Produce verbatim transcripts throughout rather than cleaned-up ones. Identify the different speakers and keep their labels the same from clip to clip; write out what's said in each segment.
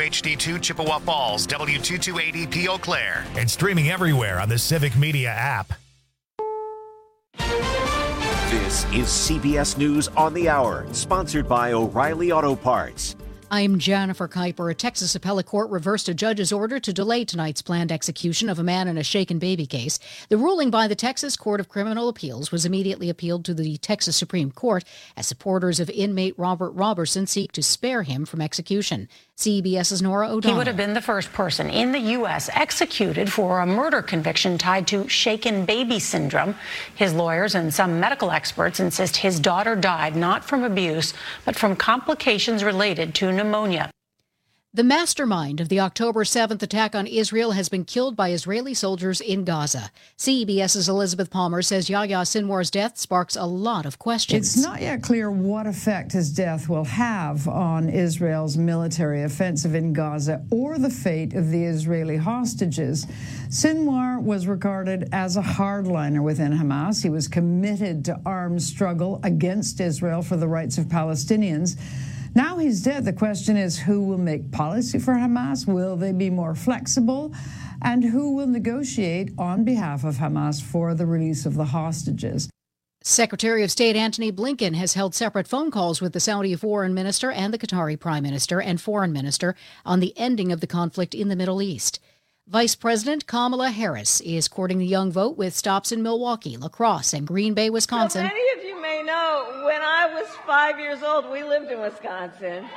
Speaker 1: H D two Chippewa Falls, W two two eight zero P Eau Claire, and streaming everywhere on the Civic Media app.
Speaker 2: This is C B S News on the Hour, sponsored by O'Reilly Auto Parts.
Speaker 3: I'm Jennifer Kuiper. A Texas appellate court reversed a judge's order to delay tonight's planned execution of a man in a shaken baby case. The ruling by the Texas Court of Criminal Appeals was immediately appealed to the Texas Supreme Court as supporters of inmate Robert Robertson seek to spare him from execution. CBS's Nora O'Donnell.
Speaker 4: He would have been the first person in the U S executed for a murder conviction tied to shaken baby syndrome. His lawyers and some medical experts insist his daughter died not from abuse, but from complications related to pneumonia.
Speaker 3: The mastermind of the October seventh attack on Israel has been killed by Israeli soldiers in Gaza. CBS's Elizabeth Palmer says Yahya Sinwar's death sparks a lot of questions.
Speaker 5: It's not yet clear what effect his death will have on Israel's military offensive in Gaza or the fate of the Israeli hostages. Sinwar was regarded as a hardliner within Hamas. He was committed to armed struggle against Israel for the rights of Palestinians. Now he's dead. The question is, who will make policy for Hamas? Will they be more flexible? And who will negotiate on behalf of Hamas for the release of the hostages?
Speaker 3: Secretary of State Antony Blinken has held separate phone calls with the Saudi foreign minister and the Qatari prime minister and foreign minister on the ending of the conflict in the Middle East. Vice President Kamala Harris is courting the young vote with stops in Milwaukee, La Crosse, and Green Bay, Wisconsin.
Speaker 6: So many of you may know, when I was five years old, we lived in Wisconsin.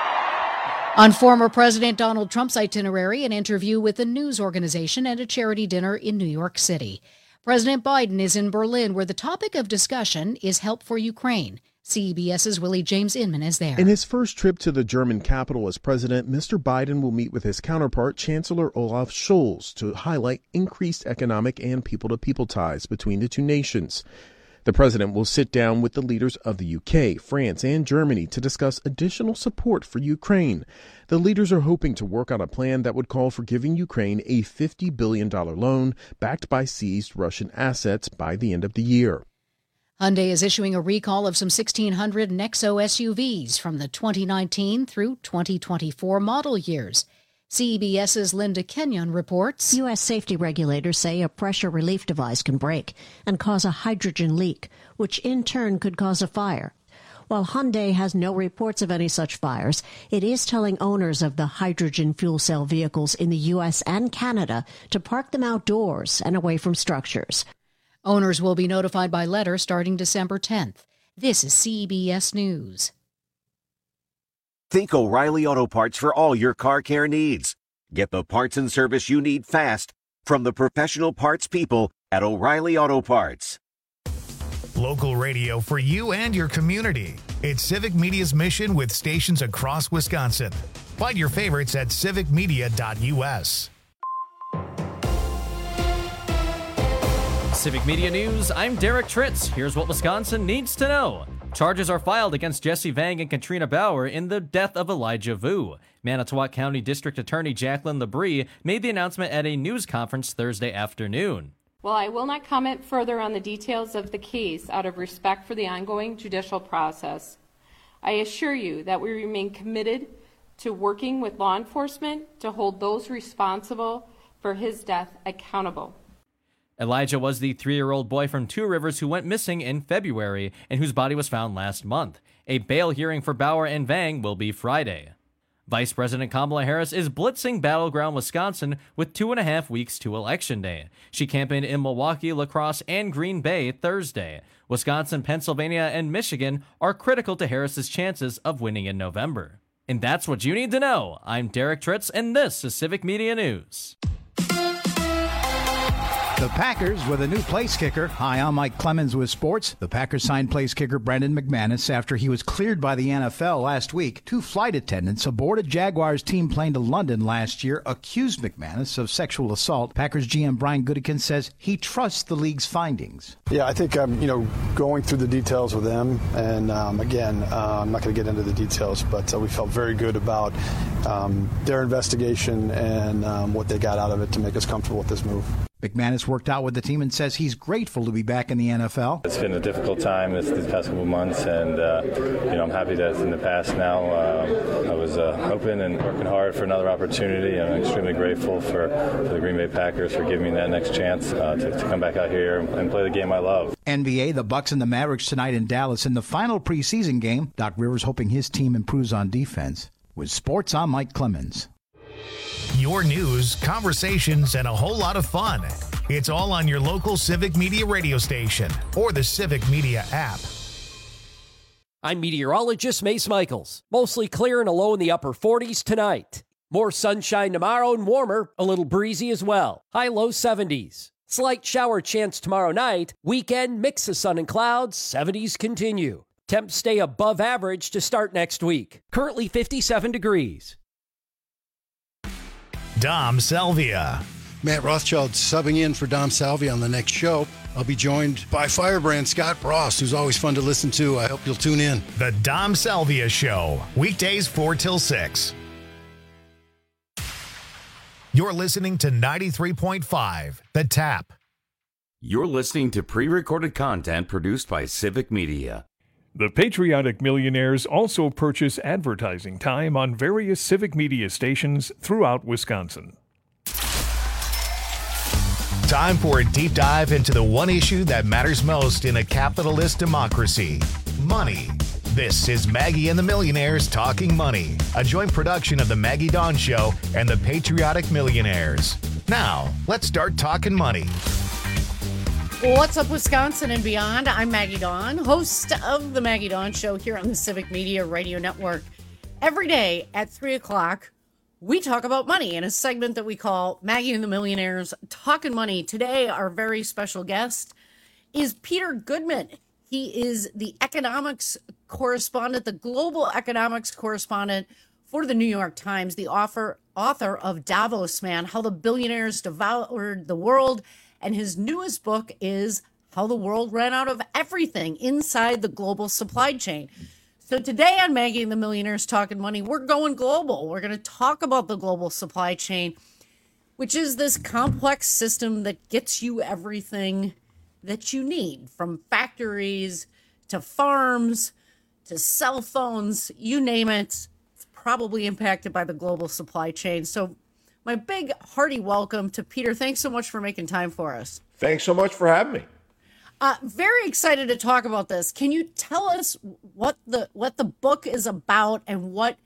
Speaker 3: On former President Donald Trump's itinerary, an interview with a news organization and a charity dinner in New York City. President Biden is in Berlin, where the topic of discussion is help for Ukraine. CBS's Willie James Inman is there.
Speaker 7: In his first trip to the German capital as president, Mister Biden will meet with his counterpart, Chancellor Olaf Scholz, to highlight increased economic and people-to-people ties between the two nations. The president will sit down with the leaders of the U K, France, and Germany to discuss additional support for Ukraine. The leaders are hoping to work on a plan that would call for giving Ukraine a fifty billion dollars loan backed by seized Russian assets by the end of the year.
Speaker 3: Hyundai is issuing a recall of some sixteen hundred Nexo S U Vs from the twenty nineteen through twenty twenty-four model years. CBS's Linda Kenyon reports.
Speaker 8: U S safety regulators say a pressure relief device can break and cause a hydrogen leak, which in turn could cause a fire. While Hyundai has no reports of any such fires, it is telling owners of the hydrogen fuel cell vehicles in the U S and Canada to park them outdoors and away from structures.
Speaker 3: Owners will be notified by letter starting December tenth. This is C B S News.
Speaker 2: Think O'Reilly Auto Parts for all your car care needs. Get the parts and service you need fast from the professional parts people at O'Reilly Auto Parts.
Speaker 1: Local radio for you and your community. It's Civic Media's mission with stations across Wisconsin. Find your favorites at civic media dot U S.
Speaker 9: Civic Media News, I'm Derek Tritz. Here's what Wisconsin needs to know. Charges are filed against Jesse Vang and Katrina Bauer in the death of Elijah Vu. Manitowoc County District Attorney Jacqueline Labrie made the announcement at a news conference Thursday afternoon.
Speaker 10: While I will not comment further on the details of the case out of respect for the ongoing judicial process, I assure you that we remain committed to working with law enforcement to hold those responsible for his death accountable.
Speaker 9: Elijah was the three-year-old boy from Two Rivers who went missing in February and whose body was found last month. A bail hearing for Bauer and Vang will be Friday. Vice President Kamala Harris is blitzing battleground Wisconsin with two and a half weeks to Election Day. She campaigned in Milwaukee, La Crosse, and Green Bay Thursday. Wisconsin, Pennsylvania, and Michigan are critical to Harris's chances of winning in November. And that's what you need to know. I'm Derek Tritz, and this is Civic Media News.
Speaker 11: The Packers with a new place kicker. Hi, I'm Mike Clemens with sports. The Packers signed place kicker Brandon McManus after he was cleared by the N F L last week. Two flight attendants aboard a Jaguars team plane to London last year accused McManus of sexual assault. Packers G M Brian Gutekunst says he trusts the league's findings.
Speaker 12: Yeah, I think I'm, you know, going through the details with them, and um, again, uh, I'm not going to get into the details, but uh, we felt very good about um, their investigation and um, what they got out of it to make us comfortable with this move.
Speaker 11: McManus worked out with the team and says he's grateful to be back in the N F L.
Speaker 13: It's been a difficult time this, these past couple of months, and uh, you know I'm happy that it's in the past now. Uh, I was uh, hoping and working hard for another opportunity, and I'm extremely grateful for, for the Green Bay Packers for giving me that next chance uh, to, to come back out here and play the game I love.
Speaker 11: N B A, the Bucks and the Mavericks tonight in Dallas in the final preseason game. Doc Rivers hoping his team improves on defense. With sports, I'm Mike Clemens.
Speaker 1: Your news, conversations, and a whole lot of fun. It's all on your local Civic Media radio station or the Civic Media app.
Speaker 14: I'm meteorologist Mace Michaels. Mostly clear and a low in the upper forties tonight. More sunshine tomorrow and warmer, a little breezy as well. High low seventies. Slight shower chance tomorrow night. Weekend, mix of sun and clouds. seventies continue. Temps stay above average to start next week. Currently fifty-seven degrees.
Speaker 1: Dom Salvia.
Speaker 15: Matt Rothschild subbing in for Dom Salvia on the next show. I'll be joined by Firebrand Scott Frost, who's always fun to listen to. I hope you'll tune in.
Speaker 1: The Dom Salvia Show, weekdays four till six. You're listening to ninety-three point five, The Tap.
Speaker 16: You're listening to pre-recorded content produced by Civic Media.
Speaker 17: The Patriotic Millionaires also purchase advertising time on various Civic Media stations throughout Wisconsin.
Speaker 1: Time for a deep dive into the one issue that matters most in a capitalist democracy: money. This is Maggie and the Millionaires Talking Money, a joint production of the Maggie Dawn Show and the Patriotic Millionaires. Now, let's start talking money.
Speaker 18: What's up, Wisconsin and beyond? I'm Maggie Dawn, host of the Maggie Dawn Show here on the Civic Media Radio Network. Every day at three o'clock, we talk about money in a segment that we call Maggie and the Millionaires Talking Money. Today, our very special guest is Peter Goodman. He is the economics correspondent, the global economics correspondent for the New York Times, the author, author of Davos Man, How the Billionaires Devoured the World. And his newest book is How the World Ran Out of Everything Inside the Global Supply Chain. So today on Maggie and the Millionaires Talking Money, we're going global. We're going to talk about the global supply chain, which is this complex system that gets you everything that you need, from factories to farms to cell phones, you name it. It's probably impacted by the global supply chain. So my big hearty welcome to Peter. Thanks so much for making time for us.
Speaker 19: Thanks so much for having me.
Speaker 18: Uh, very excited to talk about this. Can you tell us what the what the book is about and what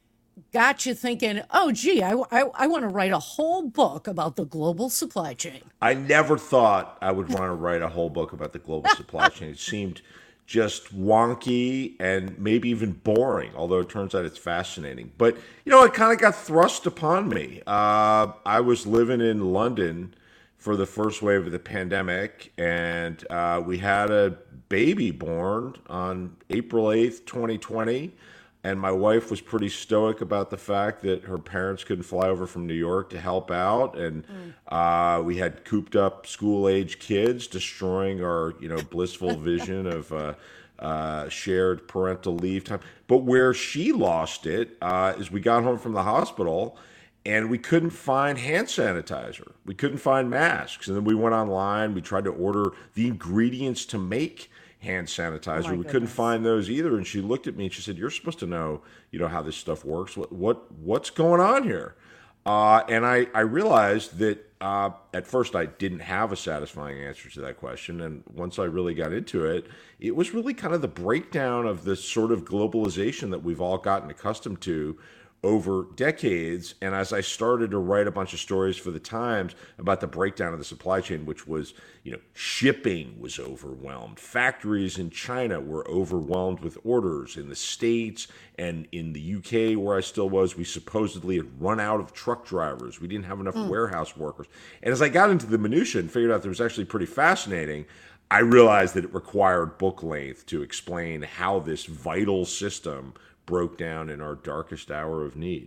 Speaker 18: got you thinking, oh, gee, I, I, I want to write a whole book about the global supply chain?
Speaker 19: I never thought I would want to write a whole book about the global supply chain. It seemed just wonky and maybe even boring, although it turns out it's fascinating. But, you know, it kind of got thrust upon me. Uh, I was living in London for the first wave of the pandemic, and uh, we had a baby born on April eighth, twenty twenty. And my wife was pretty stoic about the fact that her parents couldn't fly over from New York to help out. And mm. uh, we had cooped up school-age kids, destroying our, you know, blissful vision of uh, uh, shared parental leave time. But where she lost it uh, is we got home from the hospital and we couldn't find hand sanitizer. We couldn't find masks. And then we went online. We tried to order the ingredients to make hand sanitizer. Oh we couldn't find those either. And she looked at me and she said, "You're supposed to know, you know, how this stuff works. What, what, what's going on here?" Uh, and I, I realized that uh, at first I didn't have a satisfying answer to that question. And once I really got into it, it was really kind of the breakdown of this sort of globalization that we've all gotten accustomed to over decades. And as I started to write a bunch of stories for the Times about the breakdown of the supply chain, which was, you know, shipping was overwhelmed. Factories in China were overwhelmed with orders. In the States and in the U K, where I still was, we supposedly had run out of truck drivers. We didn't have enough mm. warehouse workers. And as I got into the minutia and figured out that it was actually pretty fascinating, I realized that it required book length to explain how this vital system broke down in our darkest hour of need.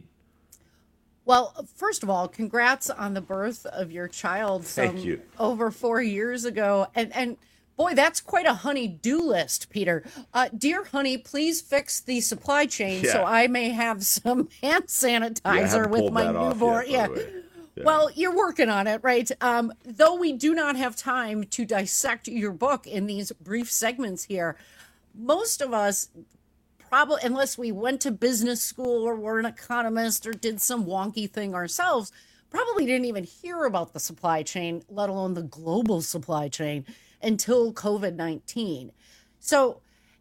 Speaker 18: Well, first of all, congrats on the birth of your child some
Speaker 19: Thank you.
Speaker 18: over four years ago. And and boy, that's quite a honey-do list, Peter. Uh, dear honey, please fix the supply chain yeah. so I may have some hand sanitizer
Speaker 19: yeah,
Speaker 18: with my newborn.
Speaker 19: Yet,
Speaker 18: yeah.
Speaker 19: Yeah.
Speaker 18: Well, you're working on it, right? Um, though we do not have time to dissect your book in these brief segments here, most of us probably, unless we went to business school or were an economist or did some wonky thing ourselves, probably didn't even hear about the supply chain, let alone the global supply chain, until COVID nineteen. So,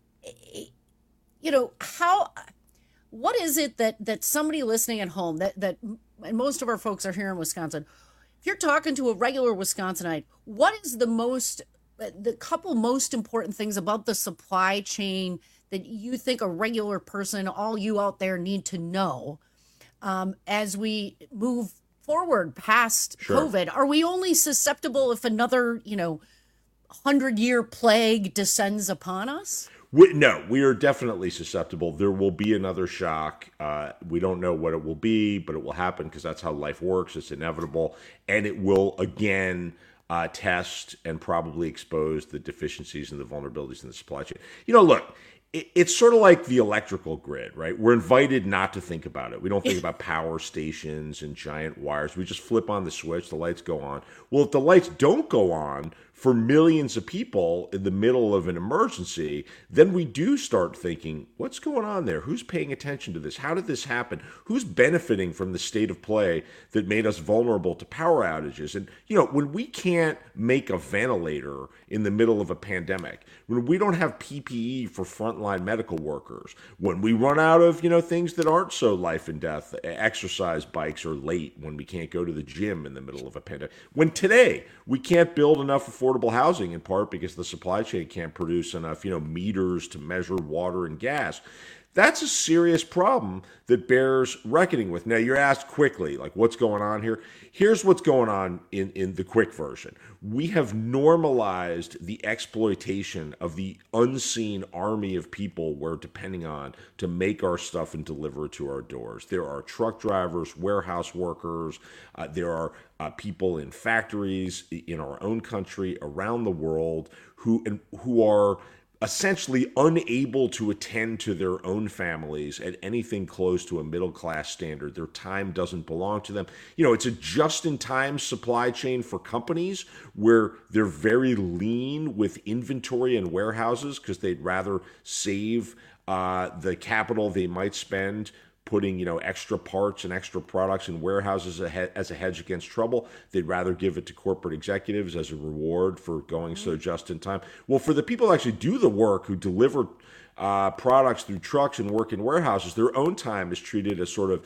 Speaker 18: you know, how, what is it that, that somebody listening at home, that, that, and most of our folks are here in Wisconsin, if you're talking to a regular Wisconsinite, what is the most, the couple most important things about the supply chain that you think a regular person, all you out there, need to know um, as we move forward past
Speaker 19: Sure.
Speaker 18: COVID? Are we only susceptible if another, you know, hundred-year plague descends upon us?
Speaker 19: We, no, we are definitely susceptible. There will be another shock. Uh, we don't know what it will be, but it will happen because that's how life works. It's inevitable. And it will, again, uh, test and probably expose the deficiencies and the vulnerabilities in the supply chain. You know, look, it, it's sort of like the electrical grid, right? We're invited not to think about it. We don't think about power stations and giant wires. We just flip on the switch, the lights go on. Well, if the lights don't go on for millions of people in the middle of an emergency, then we do start thinking, what's going on there? Who's paying attention to this? How did this happen? Who's benefiting from the state of play that made us vulnerable to power outages? And, you know, when we can't make a ventilator in the middle of a pandemic, when we don't have P P E for frontline medical workers, when we run out of, you know, things that aren't so life and death, exercise bikes are late, when we can't go to the gym in the middle of a pandemic, when today we can't build enough affordable housing, in part because the supply chain can't produce enough, you know, meters to measure water and gas. That's a serious problem that bears reckoning with. Now, you're asked quickly, like, what's going on here? Here's what's going on in, in the quick version. We have normalized the exploitation of the unseen army of people we're depending on to make our stuff and deliver it to our doors. There are truck drivers, warehouse workers, uh, there are uh, people in factories in our own country, around the world, who and who are essentially unable to attend to their own families at anything close to a middle-class standard. Their time doesn't belong to them. You know, it's a just-in-time supply chain for companies where they're very lean with inventory and warehouses because they'd rather save uh, the capital they might spend putting, you know, extra parts and extra products in warehouses as a hedge against trouble. They'd rather give it to corporate executives as a reward for going so just in time. Well, for the people who actually do the work, who deliver uh, products through trucks and work in warehouses, their own time is treated as sort of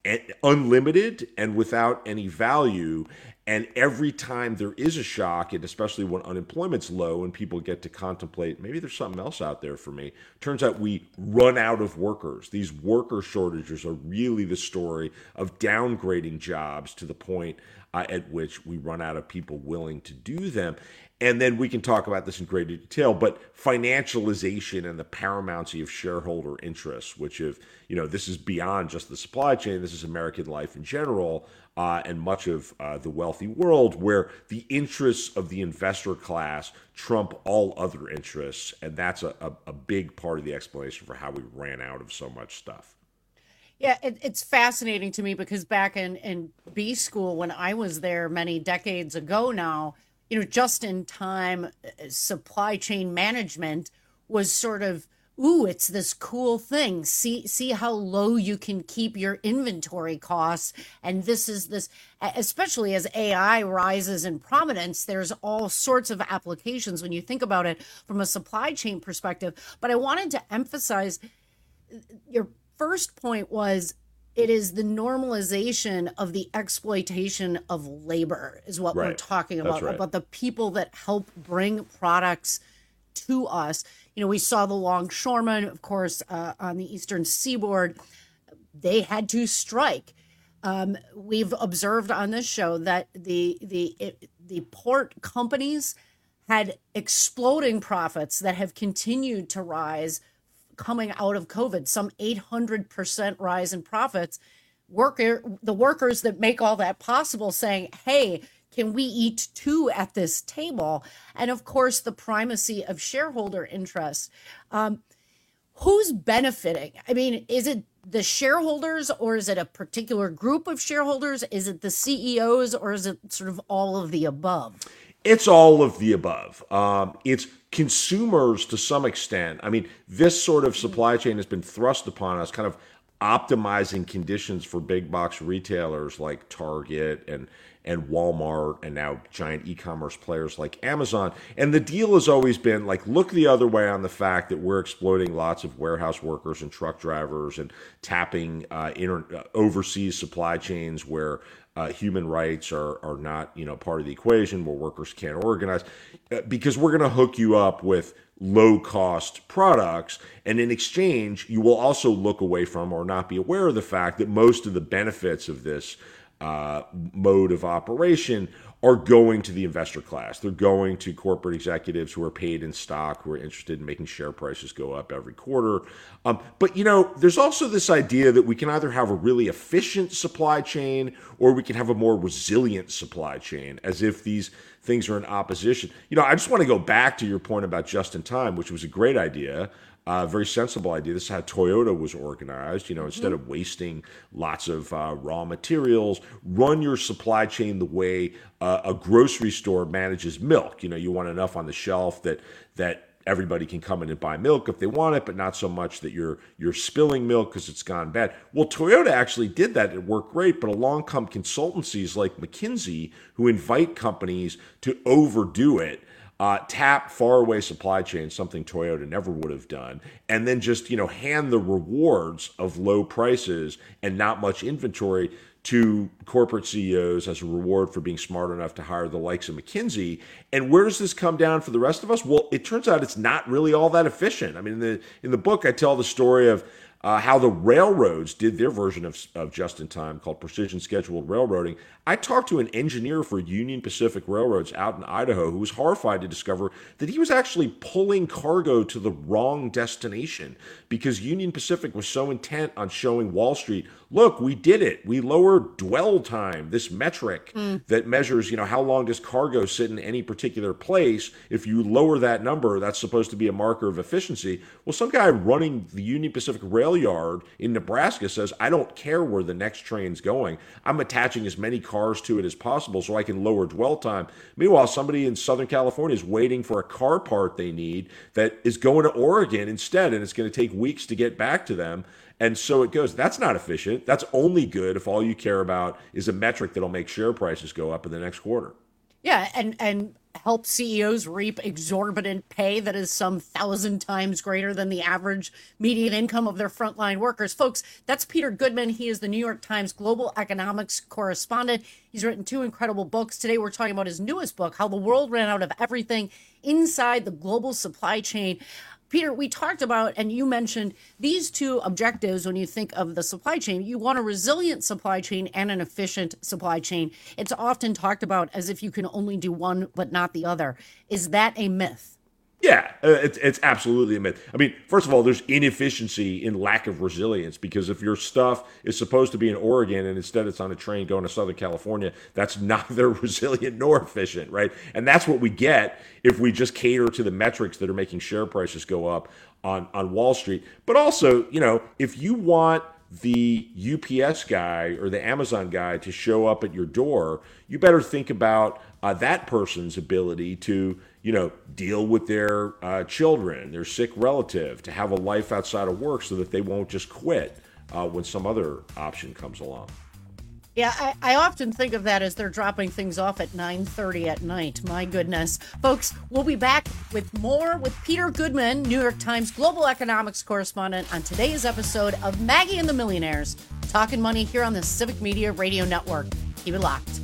Speaker 19: unlimited and without any value. And every time there is a shock, and especially when unemployment's low and people get to contemplate, maybe there's something else out there for me, turns out we run out of workers. These worker shortages are really the story of downgrading jobs to the point uh, at which we run out of people willing to do them. And then we can talk about this in greater detail, but financialization and the paramountcy of shareholder interests, which have, you know, this is beyond just the supply chain. This is American life in general, uh, and much of uh, the wealthy world, where the interests of the investor class trump all other interests. And that's a, a, a big part of the explanation for how we ran out of so much stuff.
Speaker 18: Yeah, it, it's fascinating to me because back in, in B school, when I was there many decades ago now, you know, just-in-time supply chain management was sort of, ooh, it's this cool thing. See, see how low you can keep your inventory costs. And this is this, especially as A I rises in prominence, there's all sorts of applications when you think about it from a supply chain perspective. But I wanted to emphasize your first point was, it is the normalization of the exploitation of labor is what
Speaker 19: right.
Speaker 18: we're talking about,
Speaker 19: right.
Speaker 18: about the people that help bring products to us. You know, we saw the longshoremen, of course, uh, on the eastern seaboard. They had to strike. Um, we've observed on this show that the the it, the port companies had exploding profits that have continued to rise coming out of COVID, some eight hundred percent rise in profits. Worker, the workers that make all that possible saying, hey, can we eat two at this table? And of course, the primacy of shareholder interest. Um, who's benefiting? I mean, is it the shareholders, or is it a particular group of shareholders? Is it the C E Os, or is it sort of all of the above?
Speaker 19: It's all of the above. Um, it's consumers to some extent. I mean, this sort of supply chain has been thrust upon us, kind of optimizing conditions for big box retailers like Target and and Walmart, and now giant e-commerce players like Amazon. And the deal has always been like, look the other way on the fact that we're exploiting lots of warehouse workers and truck drivers and tapping uh, inter- uh, overseas supply chains where uh, human rights are are not, you know, part of the equation, where workers can't organize, uh, because we're going to hook you up with low-cost products, and in exchange, you will also look away from or not be aware of the fact that most of the benefits of this uh, mode of operation are going to the investor class. They're going to corporate executives who are paid in stock, who are interested in making share prices go up every quarter. Um, but, you know, there's also this idea that we can either have a really efficient supply chain or we can have a more resilient supply chain, as if these things are in opposition. You know, I just want to go back to your point about just-in-time, which was a great idea. A uh, very sensible idea. This is how Toyota was organized. You know, instead mm-hmm. of wasting lots of uh, raw materials, run your supply chain the way uh, a grocery store manages milk. You know, you want enough on the shelf that that everybody can come in and buy milk if they want it, but not so much that you're you're spilling milk because it's gone bad. Well, Toyota actually did that. It worked great, but along come consultancies like McKinsey who invite companies to overdo it. Uh, tap faraway supply chains, something Toyota never would have done, and then just, you know, hand the rewards of low prices and not much inventory to corporate C E Os as a reward for being smart enough to hire the likes of McKinsey. And where does this come down for the rest of us? Well, it turns out it's not really all that efficient. I mean, in the in the book, I tell the story of Uh, how the railroads did their version of, of just-in-time called precision scheduled railroading. I talked to an engineer for Union Pacific Railroads out in Idaho who was horrified to discover that he was actually pulling cargo to the wrong destination because Union Pacific was so intent on showing Wall Street, look, we did it. We lowered dwell time, this metric mm. that measures, you know, how long does cargo sit in any particular place. If you lower that number, that's supposed to be a marker of efficiency. Well, some guy running the Union Pacific Rail yard in Nebraska says, I don't care where the next train's going. I'm attaching as many cars to it as possible so I can lower dwell time. Meanwhile, somebody in Southern California is waiting for a car part they need that is going to Oregon instead, and it's going to take weeks to get back to them. And so it goes. That's not efficient. That's only good if all you care about is a metric that'll make share prices go up in the next quarter.
Speaker 18: Yeah, and and help C E Os reap exorbitant pay that is some thousand times greater than the average median income of their frontline workers. Folks, that's Peter Goodman. He is the New York Times global economics correspondent. He's written two incredible books. Today we're talking about his newest book, How the World Ran Out of Everything Inside the Global Supply Chain. Peter, we talked about, and you mentioned these two objectives when you think of the supply chain. You want a resilient supply chain and an efficient supply chain. It's often talked about as if you can only do one but not the other. Is that a myth?
Speaker 19: Yeah, uh, it's, it's absolutely a myth. I mean, first of all, there's inefficiency in lack of resilience, because if your stuff is supposed to be in Oregon and instead it's on a train going to Southern California, that's neither resilient nor efficient, right? And that's what we get if we just cater to the metrics that are making share prices go up on, on Wall Street. But also, you know, if you want the U P S guy or the Amazon guy to show up at your door, you better think about uh, that person's ability to, you know, deal with their uh, children, their sick relative, to have a life outside of work so that they won't just quit uh, when some other option comes along.
Speaker 18: Yeah, I, I often think of that as they're dropping things off at nine thirty at night. My goodness. Folks, we'll be back with more with Peter Goodman, New York Times global economics correspondent, on today's episode of Maggie and the Millionaires, Talking Money here on the Civic Media Radio Network. Keep it locked.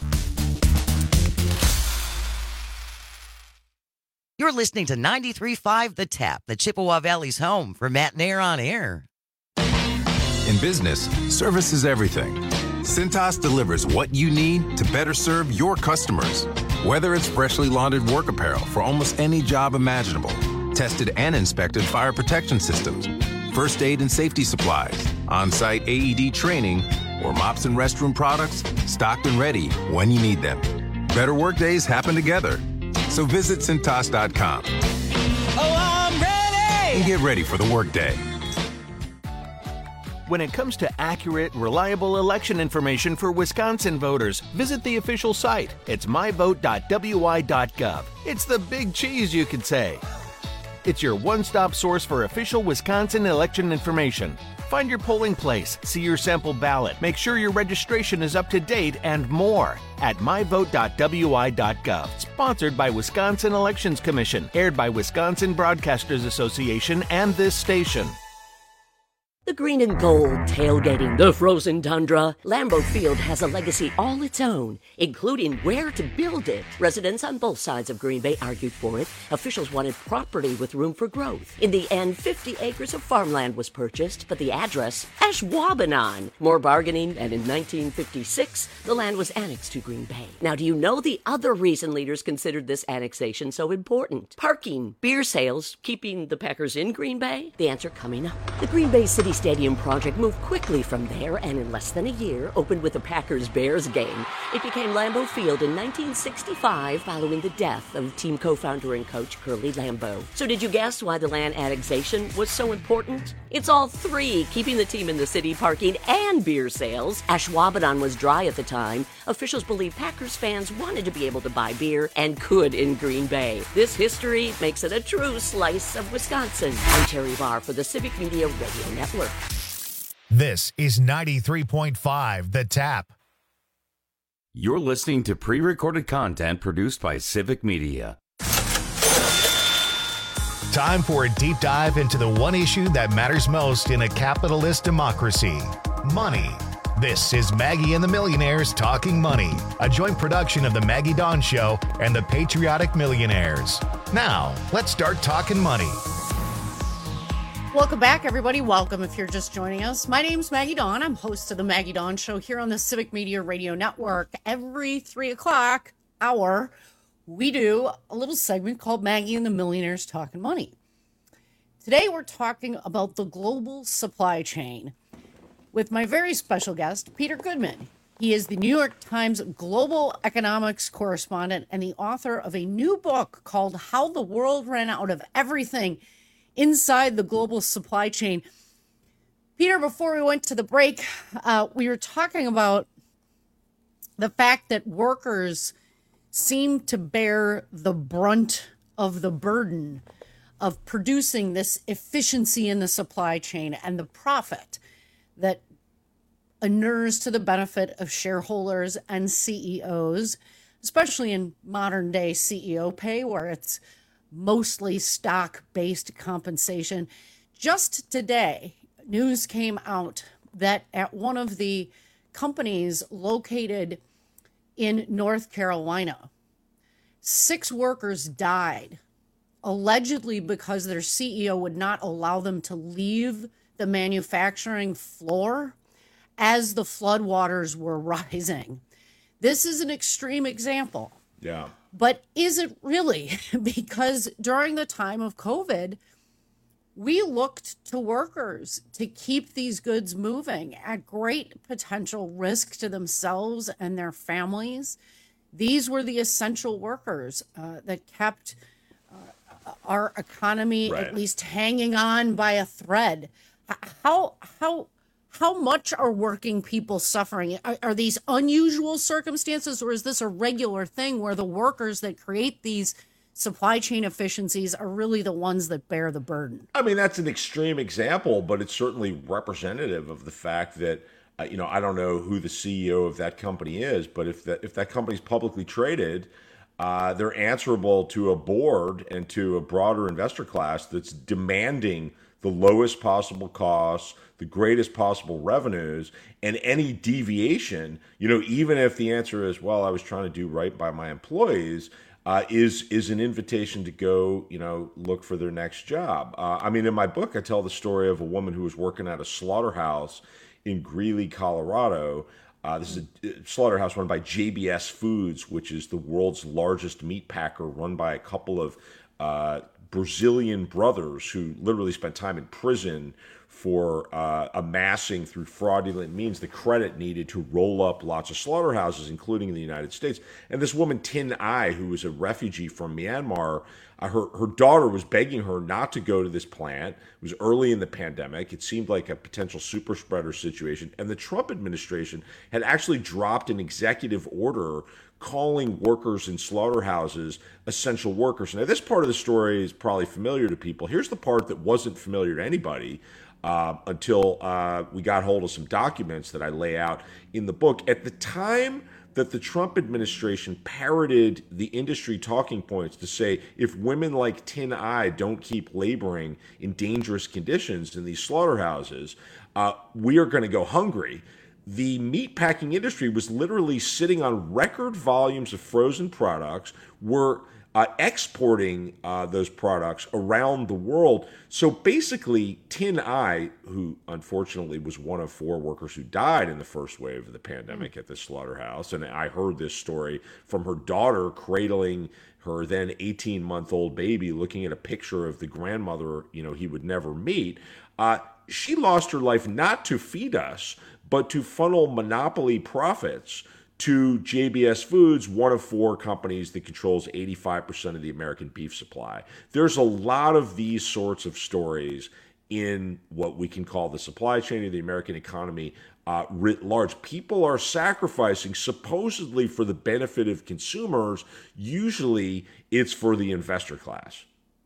Speaker 20: You're listening to ninety-three point five The Tap, the Chippewa Valley's home for Matt Nair on Air.
Speaker 21: In business, service is everything. Cintas delivers what you need to better serve your customers. Whether it's freshly laundered work apparel for almost any job imaginable, tested and inspected fire protection systems, first aid and safety supplies, on-site A E D training, or mops and restroom products, stocked and ready when you need them. Better work days happen together. So visit Cintas dot com.
Speaker 20: Oh, I'm ready!
Speaker 21: And get ready for the workday.
Speaker 4: When it comes to accurate, reliable election information for Wisconsin voters, visit the official site. It's my vote dot w i dot gov. It's the big cheese, you could say. It's your one-stop source for official Wisconsin election information. Find your polling place, see your sample ballot, make sure your registration is up to date, and more at my vote dot w i dot gov. Sponsored by Wisconsin Elections Commission, aired by Wisconsin Broadcasters Association and this station.
Speaker 22: The green and gold tailgating the frozen tundra. Lambeau Field has a legacy all its own, including where to build it. Residents on both sides of Green Bay argued for it. Officials wanted property with room for growth. In the end, fifty acres of farmland was purchased, but the address, Ashwaubenon. More bargaining, and in nineteen fifty-six, the land was annexed to Green Bay. Now, do you know the other reason leaders considered this annexation so important? Parking, beer sales, keeping the Packers in Green Bay? The answer coming up. The Green Bay City Stadium project moved quickly from there and in less than a year opened with a Packers-Bears game. It became Lambeau Field in nineteen sixty-five following the death of team co-founder and coach Curly Lambeau. So did you guess why the land annexation was so important? It's all three, keeping the team in the city, parking, and beer sales. Ashwaubenon was dry at the time. Officials believe Packers fans wanted to be able to buy beer and could in Green Bay. This history makes it a true slice of Wisconsin. I'm Terry Barr for the Civic Media Radio Network.
Speaker 1: This is ninety-three point five The Tap.
Speaker 16: You're listening to pre-recorded content produced by Civic Media.
Speaker 1: Time for a deep dive into the one issue that matters most in a capitalist democracy: money. This is Maggie and the Millionaires Talking Money, a joint production of the Maggie Dawn Show and the Patriotic Millionaires. Now, let's start talking money.
Speaker 18: Welcome back, everybody. Welcome if you're just joining us. My name's Maggie Dawn. I'm host of the Maggie Dawn Show here on the Civic Media Radio Network. Every three o'clock hour, we do a little segment called Maggie and the Millionaires Talking Money. Today, we're talking about the global supply chain with my very special guest, Peter Goodman. He is the New York Times global economics correspondent and the author of a new book called How the World Ran Out of Everything Inside the Global Supply Chain. Peter, before we went to the break, uh, we were talking about the fact that workers seem to bear the brunt of the burden of producing this efficiency in the supply chain and the profit that inures to the benefit of shareholders and C E Os, especially in modern day C E O pay, where it's mostly stock-based compensation. Just today, news came out that at one of the companies located in North Carolina, six workers died, allegedly because their C E O would not allow them to leave the manufacturing floor as the floodwaters were rising. This is an extreme example.
Speaker 19: Yeah.
Speaker 18: But is it really? Because during the time of COVID, we looked to workers to keep these goods moving at great potential risk to themselves and their families. These were the essential workers uh, that kept uh, our economy right. at least hanging on by a thread. How how how much are working people suffering? Are, are these unusual circumstances, or is this a regular thing where the workers that create these supply chain efficiencies are really the ones that bear the burden?
Speaker 19: I mean, that's an extreme example, but it's certainly representative of the fact that, uh, you know, I don't know who the C E O of that company is, but if that, if that company's publicly traded, uh, they're answerable to a board and to a broader investor class that's demanding the lowest possible costs, the greatest possible revenues, and any deviation, you know, even if the answer is, well, I was trying to do right by my employees, uh, is is an invitation to go, you know, look for their next job. Uh, I mean, in my book, I tell the story of a woman who was working at a slaughterhouse in Greeley, Colorado. Uh, this is a slaughterhouse run by J B S Foods, which is the world's largest meat packer, run by a couple of uh, Brazilian brothers who literally spent time in prison for uh, amassing through fraudulent means the credit needed to roll up lots of slaughterhouses, including in the United States. And this woman, Tin Ai, who was a refugee from Myanmar, uh, her, her daughter was begging her not to go to this plant. It was early in the pandemic. It seemed like a potential super spreader situation. And the Trump administration had actually dropped an executive order calling workers in slaughterhouses essential workers. Now, this part of the story is probably familiar to people. Here's the part that wasn't familiar to anybody uh, until uh, we got hold of some documents that I lay out in the book. At the time that the Trump administration parroted the industry talking points to say, if women like Tin Ai don't keep laboring in dangerous conditions in these slaughterhouses, uh, we are going to go hungry. The meatpacking industry was literally sitting on record volumes of frozen products, were uh, exporting uh, those products around the world. So basically, Tin Ai, who unfortunately was one of four workers who died in the first wave of the pandemic at this slaughterhouse, and I heard this story from her daughter cradling her then eighteen-month-old baby, looking at a picture of the grandmother, you know, he would never meet. Uh, she lost her life not to feed us, but to funnel monopoly profits to J B S Foods, one of four companies that controls eighty-five percent of the American beef supply. There's a lot of these sorts of stories in what we can call the supply chain of the American economy uh, writ large. People are sacrificing supposedly for the benefit of consumers. Usually it's for the investor class.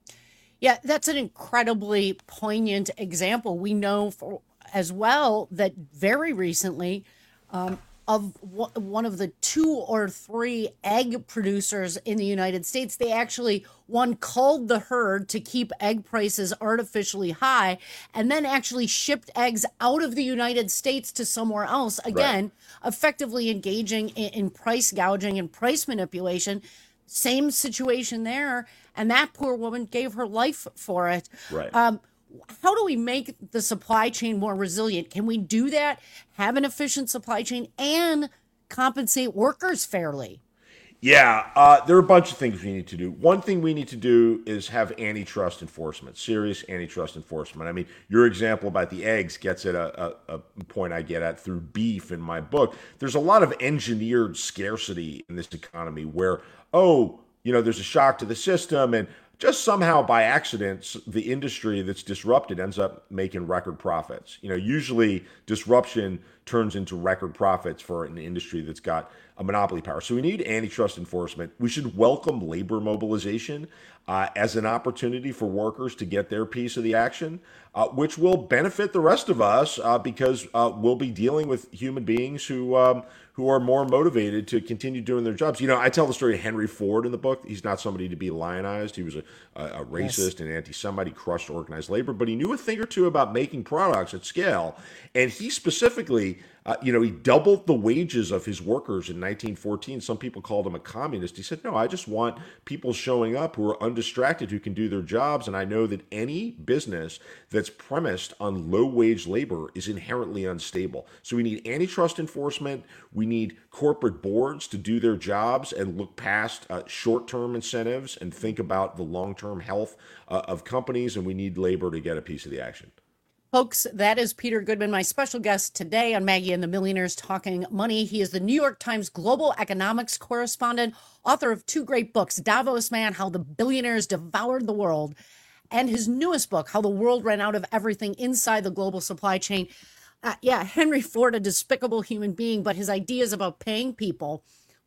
Speaker 18: Yeah, that's an incredibly poignant example. We know for, as well that very recently, um, of w- one of the two or three egg producers in the United States, they actually, one culled the herd to keep egg prices artificially high, and then actually shipped eggs out of the United States to somewhere else, again, right. effectively engaging in, in price gouging and price manipulation. Same situation there, and that poor woman gave her life for it.
Speaker 19: Right.
Speaker 18: Um, How do we make the supply chain more resilient? Can we do that, have an efficient supply chain, and compensate workers fairly?
Speaker 19: Yeah, uh, there are a bunch of things we need to do. One thing we need to do is have antitrust enforcement, serious antitrust enforcement. I mean, your example about the eggs gets at a, a, a point I get at through beef in my book. There's a lot of engineered scarcity in this economy where, oh, you know, there's a shock to the system, and just somehow by accident, the industry that's disrupted ends up making record profits. You know, usually disruption turns into record profits for an industry that's got a monopoly power. So we need antitrust enforcement. We should welcome labor mobilization uh, as an opportunity for workers to get their piece of the action, uh, which will benefit the rest of us uh, because uh, we'll be dealing with human beings who um, who are more motivated to continue doing their jobs. You know, I tell the story of Henry Ford in the book. He's not somebody to be lionized. He was a, a, a racist yes. and anti-Semite. He crushed organized labor, but he knew a thing or two about making products at scale. And he specifically, uh, you know, he doubled the wages of his workers in nineteen fourteen. Some people called him a communist. He said, no, I just want people showing up who are undistracted, who can do their jobs. And I know that any business that's premised on low-wage labor is inherently unstable. So we need antitrust enforcement. We need corporate boards to do their jobs and look past uh, short-term incentives and think about the long-term health uh, of companies. And we need labor to get a piece of the action.
Speaker 18: Folks, that is Peter Goodman, my special guest today on Maggie and the Millionaires Talking Money. He is the New York Times global economics correspondent, author of two great books, Davos Man, How the Billionaires Devoured the World, and his newest book, How the World Ran Out of Everything Inside the Global Supply Chain. Uh, yeah, Henry Ford, a despicable human being, but his ideas about paying people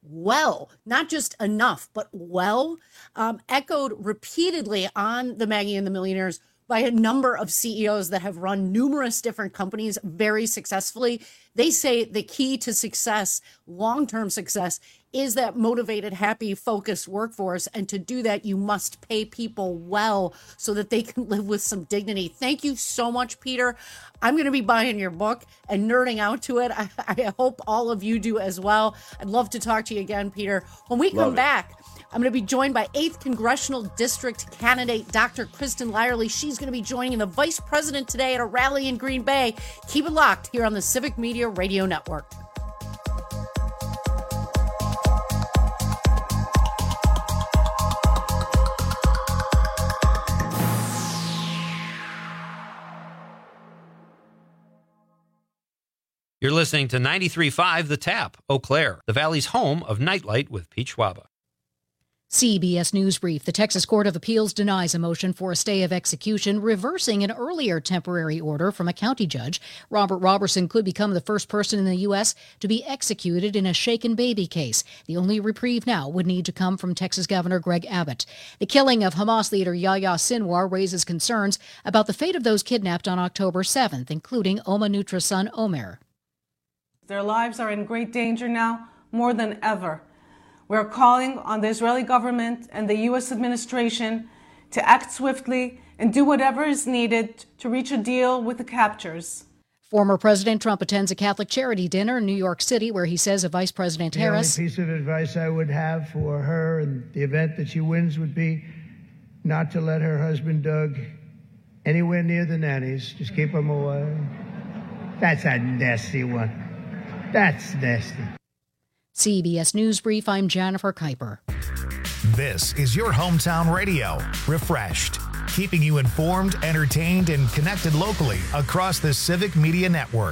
Speaker 18: well, not just enough, but well, um, echoed repeatedly on the Maggie and the Millionaires by a number of C E Os that have run numerous different companies very successfully. They say the key to success, long-term success, is that motivated, happy, focused workforce. And to do that, you must pay people well so that they can live with some dignity. Thank you so much, Peter. I'm going to be buying your book and nerding out to it. I, I hope all of you do as well. I'd love to talk to you again, Peter. When we
Speaker 19: Love
Speaker 18: come
Speaker 19: it.
Speaker 18: back, I'm going to be joined by eighth Congressional District candidate Doctor Kristen Lyerly. She's going to be joining the vice president today at a rally in Green Bay. Keep it locked here on the Civic Media Radio Network.
Speaker 5: You're listening to ninety-three point five The Tap, Eau Claire, the Valley's home of Nightlight with Pete Schwaba.
Speaker 3: C B S News Brief. The Texas Court of Appeals denies a motion for a stay of execution, reversing an earlier temporary order from a county judge. Robert Robertson could become the first person in the U S to be executed in a shaken baby case. The only reprieve now would need to come from Texas Governor Greg Abbott. The killing of Hamas leader Yahya Sinwar raises concerns about the fate of those kidnapped on October seventh, including Oma Nutra's son Omer.
Speaker 6: Their lives are in great danger now, more than ever. We're calling on the Israeli government and the U S administration to act swiftly and do whatever is needed to reach a deal with the captors.
Speaker 3: Former President Trump attends a Catholic charity dinner in New York City where he says of Vice President
Speaker 23: the
Speaker 3: Harris...
Speaker 23: The only piece of advice I would have for her in the event that she wins would be not to let her husband Doug anywhere near the nannies. Just keep him away. That's a nasty one. That's nasty.
Speaker 3: C B S News Brief, I'm Jennifer Kuiper.
Speaker 1: This is your hometown radio, refreshed, keeping you informed, entertained, and connected locally across the Civic Media Network.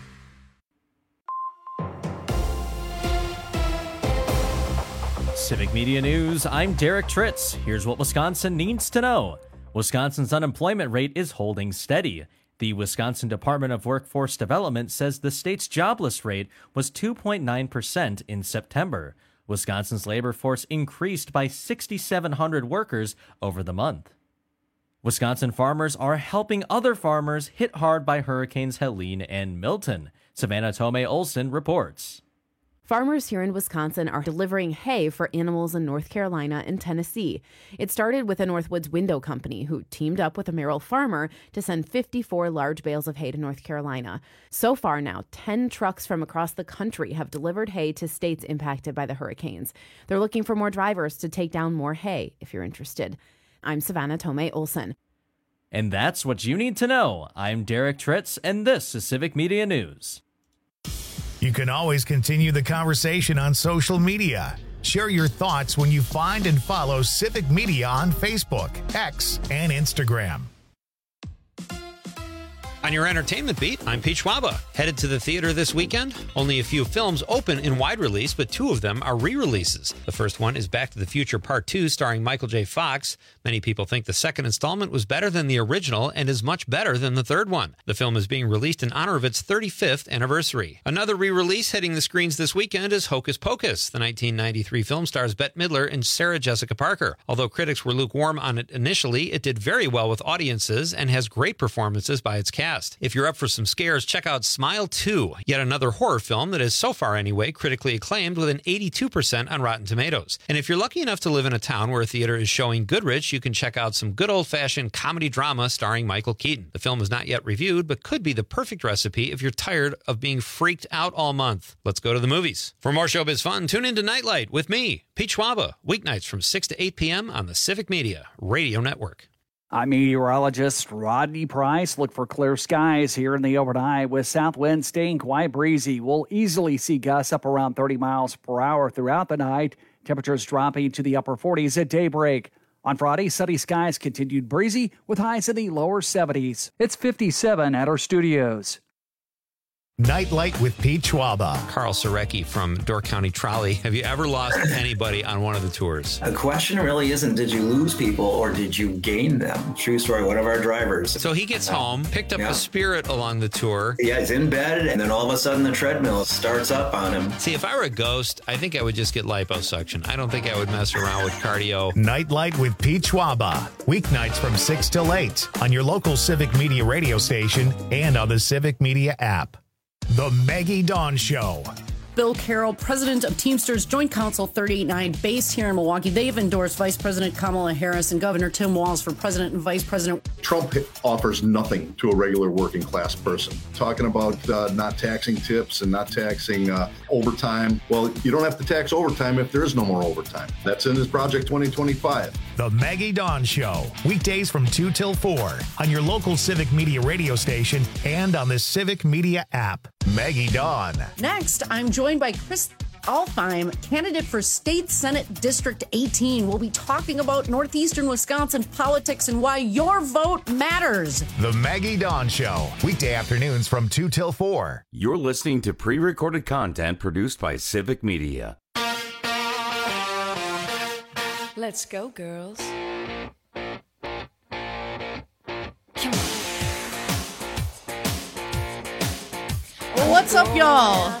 Speaker 9: Civic Media News, I'm Derek Tritz. Here's what Wisconsin needs to know. Wisconsin's unemployment rate is holding steady. The Wisconsin Department of Workforce Development says the state's jobless rate was two point nine percent in September. Wisconsin's labor force increased by six thousand seven hundred workers over the month. Wisconsin farmers are helping other farmers hit hard by Hurricanes Helene and Milton. Savannah Tomei Olson reports.
Speaker 24: Farmers here in Wisconsin are delivering hay for animals in North Carolina and Tennessee. It started with a Northwoods Window Company, who teamed up with a Merrill farmer to send fifty-four large bales of hay to North Carolina. So far now, ten trucks from across the country have delivered hay to states impacted by the hurricanes. They're looking for more drivers to take down more hay, if you're interested. I'm Savannah Tomei Olson.
Speaker 9: And that's what you need to know. I'm Derek Tritz, and this is Civic Media News.
Speaker 1: You can always continue the conversation on social media. Share your thoughts when you find and follow Civic Media on Facebook, X, and Instagram.
Speaker 5: On your entertainment beat, I'm Pete Schwaba. Headed to the theater this weekend? Only a few films open in wide release, but two of them are re-releases. The first one is Back to the Future Part two, starring Michael J. Fox. Many people think the second installment was better than the original and is much better than the third one. The film is being released in honor of its thirty-fifth anniversary. Another re-release hitting the screens this weekend is Hocus Pocus. The nineteen ninety-three film stars Bette Midler and Sarah Jessica Parker. Although critics were lukewarm on it initially, it did very well with audiences and has great performances by its cast. If you're up for some scares, check out Smile two, yet another horror film that is, so far anyway, critically acclaimed with an eighty-two percent on Rotten Tomatoes. And if you're lucky enough to live in a town where a theater is showing Goodrich, you can check out some good old-fashioned comedy drama starring Michael Keaton. The film is not yet reviewed, but could be the perfect recipe if you're tired of being freaked out all month. Let's go to the movies. For more showbiz fun, tune in to Nightlight with me, Pete Schwaba, weeknights from six to eight p.m. on the Civic Media Radio Network.
Speaker 25: I'm meteorologist Rodney Price. Look for clear skies here in the overnight with south winds staying quite breezy. We'll easily see gusts up around thirty miles per hour throughout the night. Temperatures dropping to the upper forties at daybreak. On Friday, sunny skies continued breezy with highs in the lower seventies. It's fifty-seven at our studios.
Speaker 1: Nightlight with Pete Schwaba.
Speaker 5: Carl Surecki from Door County Trolley. Have you ever lost anybody on one of the tours?
Speaker 26: The question really isn't did you lose people or did you gain them? True story, one of our drivers.
Speaker 5: So he gets home, picked up yeah. a Spirit along the tour.
Speaker 26: Yeah, he's in bed, and then all of a sudden the treadmill starts up on him.
Speaker 5: See, if I were a ghost, I think I would just get liposuction. I don't think I would mess around with cardio.
Speaker 1: Nightlight with Pete Schwaba. Weeknights from six till eight on your local Civic Media radio station and on the Civic Media app. The Maggie Dawn Show.
Speaker 18: Bill Carroll, president of Teamsters Joint Council thirty-eight nine, based here in Milwaukee. They've endorsed Vice President Kamala Harris and Governor Tim Walz for president and vice president.
Speaker 27: Trump offers nothing to a regular working class person. Talking about uh, not taxing tips and not taxing uh, overtime. Well, you don't have to tax overtime if there is no more overtime. That's in his Project twenty twenty-five.
Speaker 1: The Maggie Dawn Show. Weekdays from two till four on your local Civic Media radio station and on the Civic Media app. Maggie Dawn.
Speaker 18: Next, I'm joined by Chris Alfheim, candidate for State Senate District eighteen. We'll be talking about northeastern Wisconsin politics and why your vote matters.
Speaker 1: The Maggie Dawn Show, weekday afternoons from two till four.
Speaker 16: You're listening to pre-recorded content produced by Civic Media.
Speaker 2: Let's go, girls.
Speaker 18: What's up, y'all?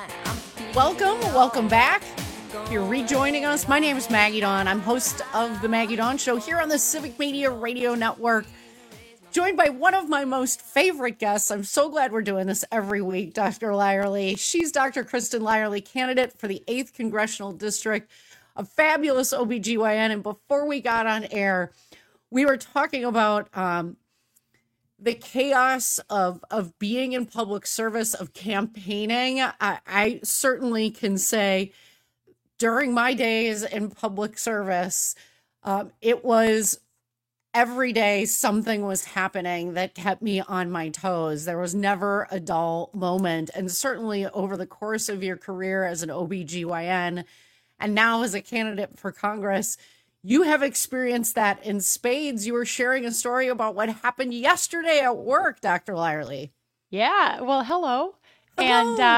Speaker 18: Welcome, welcome back. If you're rejoining us, my name is Maggie Dawn. I'm host of The Maggie Dawn Show here on the Civic Media Radio Network. Joined by one of my most favorite guests. I'm so glad we're doing this every week, Doctor Lyerly. She's Doctor Kristen Lyerly, candidate for the eighth Congressional District, a fabulous O B G Y N. And before we got on air, we were talking about um, the chaos of, of being in public service, of campaigning. I, I certainly can say during my days in public service, um, it was every day something was happening that kept me on my toes. There was never a dull moment. And certainly over the course of your career as an O B G Y N and now as a candidate for Congress, you have experienced that in spades. You were sharing a story about what happened yesterday at work, Doctor Lyerly.
Speaker 7: Yeah. Well, hello.
Speaker 18: Hello.
Speaker 7: And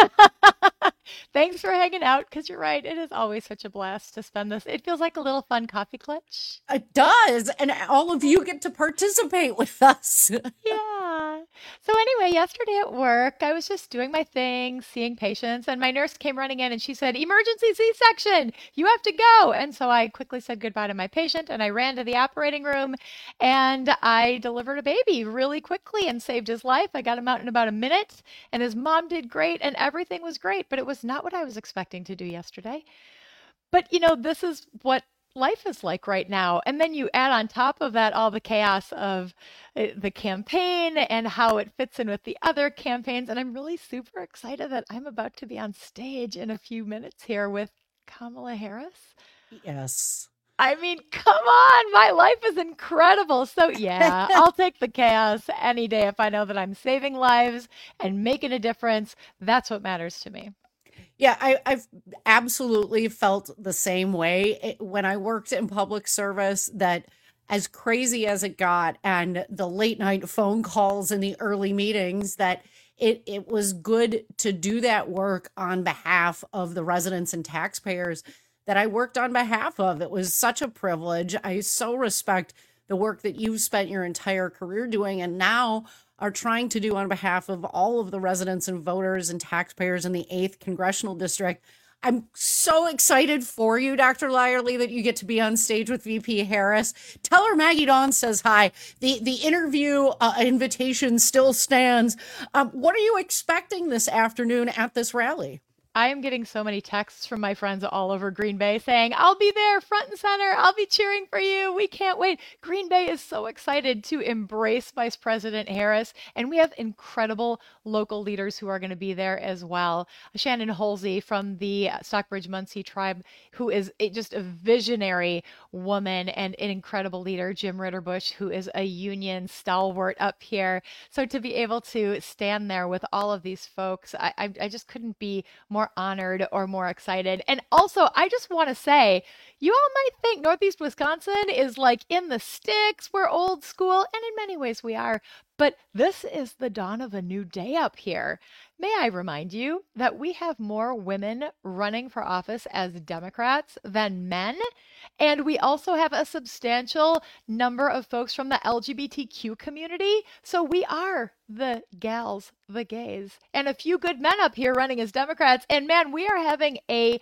Speaker 7: uh, thanks for hanging out, because you're right. It is always such a blast to spend this. It feels like a little fun coffee clutch.
Speaker 18: It does. And all of you get to participate with us.
Speaker 7: Yeah. So anyway, yesterday at work, I was just doing my thing, seeing patients, and my nurse came running in and she said, "Emergency C-section, you have to go." And so I quickly said goodbye to my patient and I ran to the operating room and I delivered a baby really quickly and saved his life. I got him out in about a minute and his mom did great and everything was great, but it was not what I was expecting to do yesterday. But you know, this is what life is like right now. And then you add on top of that all the chaos of the campaign and how it fits in with the other campaigns. And I'm really super excited that I'm about to be on stage in a few minutes here with Kamala Harris.
Speaker 18: Yes.
Speaker 7: I mean, come on, my life is incredible. So yeah, I'll take the chaos any day if I know that I'm saving lives and making a difference. That's what matters to me.
Speaker 18: Yeah, I, I've absolutely felt the same way it, when I worked in public service, that as crazy as it got and the late night phone calls and the early meetings, that it, it was good to do that work on behalf of the residents and taxpayers that I worked on behalf of. It was such a privilege. I so respect the work that you've spent your entire career doing and now are trying to do on behalf of all of the residents and voters and taxpayers in the eighth Congressional District. I'm so excited for you, Doctor Lyerly, that you get to be on stage with V P Harris. Tell her Maggie Dawn says hi. The the interview uh, invitation still stands. Um, what are you expecting this afternoon at this rally?
Speaker 7: I am getting so many texts from my friends all over Green Bay saying, "I'll be there front and center. I'll be cheering for you. We can't wait." Green Bay is so excited to embrace Vice President Harris. And we have incredible local leaders who are going to be there as well. Shannon Holsey from the Stockbridge Muncie tribe, who is a, just a visionary woman and an incredible leader. Jim Ritterbush, who is a union stalwart up here. So to be able to stand there with all of these folks, I, I, I just couldn't be more honored or more excited. And also, I just want to say, you all might think Northeast Wisconsin is like in the sticks, we're old school, and in many ways we are, but this is the dawn of a new day up here. May I remind you that we have more women running for office as Democrats than men, and we also have a substantial number of folks from the L G B T Q community, so we are the gals, the gays, and a few good men up here running as Democrats, and man, we are having a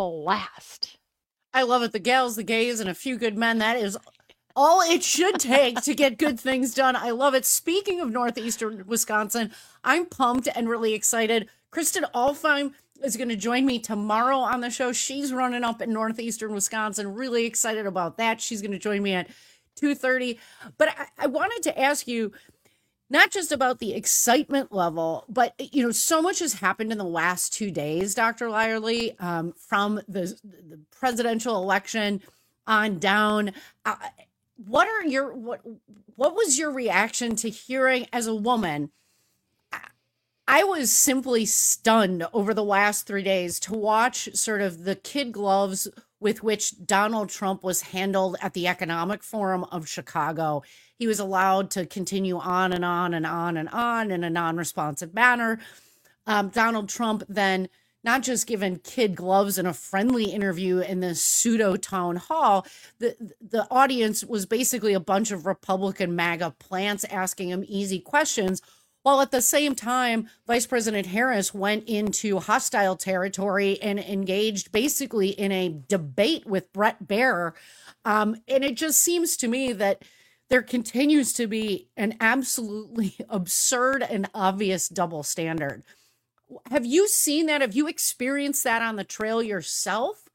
Speaker 7: blast.
Speaker 18: I love it. The gals, the gays, and a few good men. That is all it should take to get good things done. I love it. Speaking of northeastern Wisconsin, I'm pumped and really excited. Kristen Alfheim is going to join me tomorrow on the show. She's running up in northeastern Wisconsin. Really excited about that. She's going to join me at two thirty. But I, I wanted to ask you, not just about the excitement level, but, you know, so much has happened in the last two days, Doctor Lyerly, um, from the, the presidential election on down. Uh, what are your, what, what was your reaction to hearing as a woman, I was simply stunned over the last three days to watch sort of the kid gloves with which Donald Trump was handled at the Economic Forum of Chicago. He was allowed to continue on and on and on and on in a non-responsive manner. Um, Donald Trump then not just given kid gloves in a friendly interview in this pseudo town hall, the, the audience was basically a bunch of Republican MAGA plants asking him easy questions, while at the same time, Vice President Harris went into hostile territory and engaged basically in a debate with Brett Baer. Um, and it just seems to me that there continues to be an absolutely absurd and obvious double standard. Have you seen that? Have you experienced that on the trail yourself?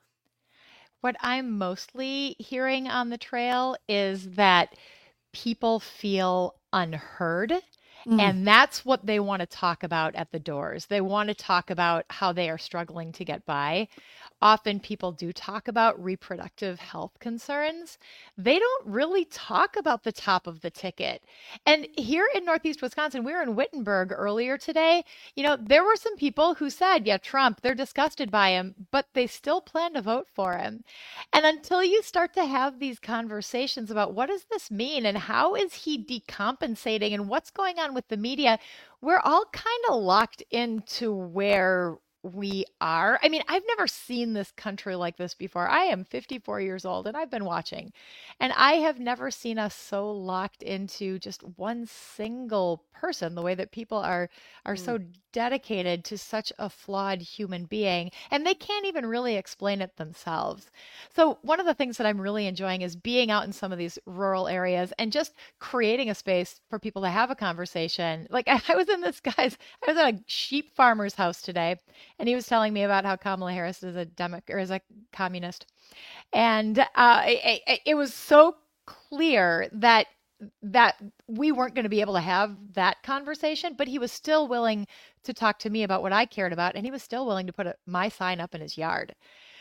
Speaker 7: What I'm mostly hearing on the trail is that people feel unheard. Mm. And that's what they want to talk about at the doors. They want to talk about how they are struggling to get by. Often people do talk about reproductive health concerns. They don't really talk about the top of the ticket. And here in Northeast Wisconsin, we were in Wittenberg earlier today. You know, there were some people who said, yeah, Trump, they're disgusted by him, but they still plan to vote for him. And until you start to have these conversations about what does this mean and how is he decompensating and what's going on with the media, we're all kind of locked into where we are. I mean, I've never seen this country like this before. I am fifty-four years old and I've been watching, and I have never seen us so locked into just one single person, the way that people are are mm. so dedicated to such a flawed human being, and they can't even really explain it themselves. So one of the things that I'm really enjoying is being out in some of these rural areas and just creating a space for people to have a conversation. Like I, I was in this guy's, I was at a sheep farmer's house today, and he was telling me about how Kamala Harris is a Demo- or is a communist. And uh, it, it, it was so clear that that we weren't going to be able to have that conversation, but he was still willing to talk to me about what I cared about. And he was still willing to put a, my sign up in his yard.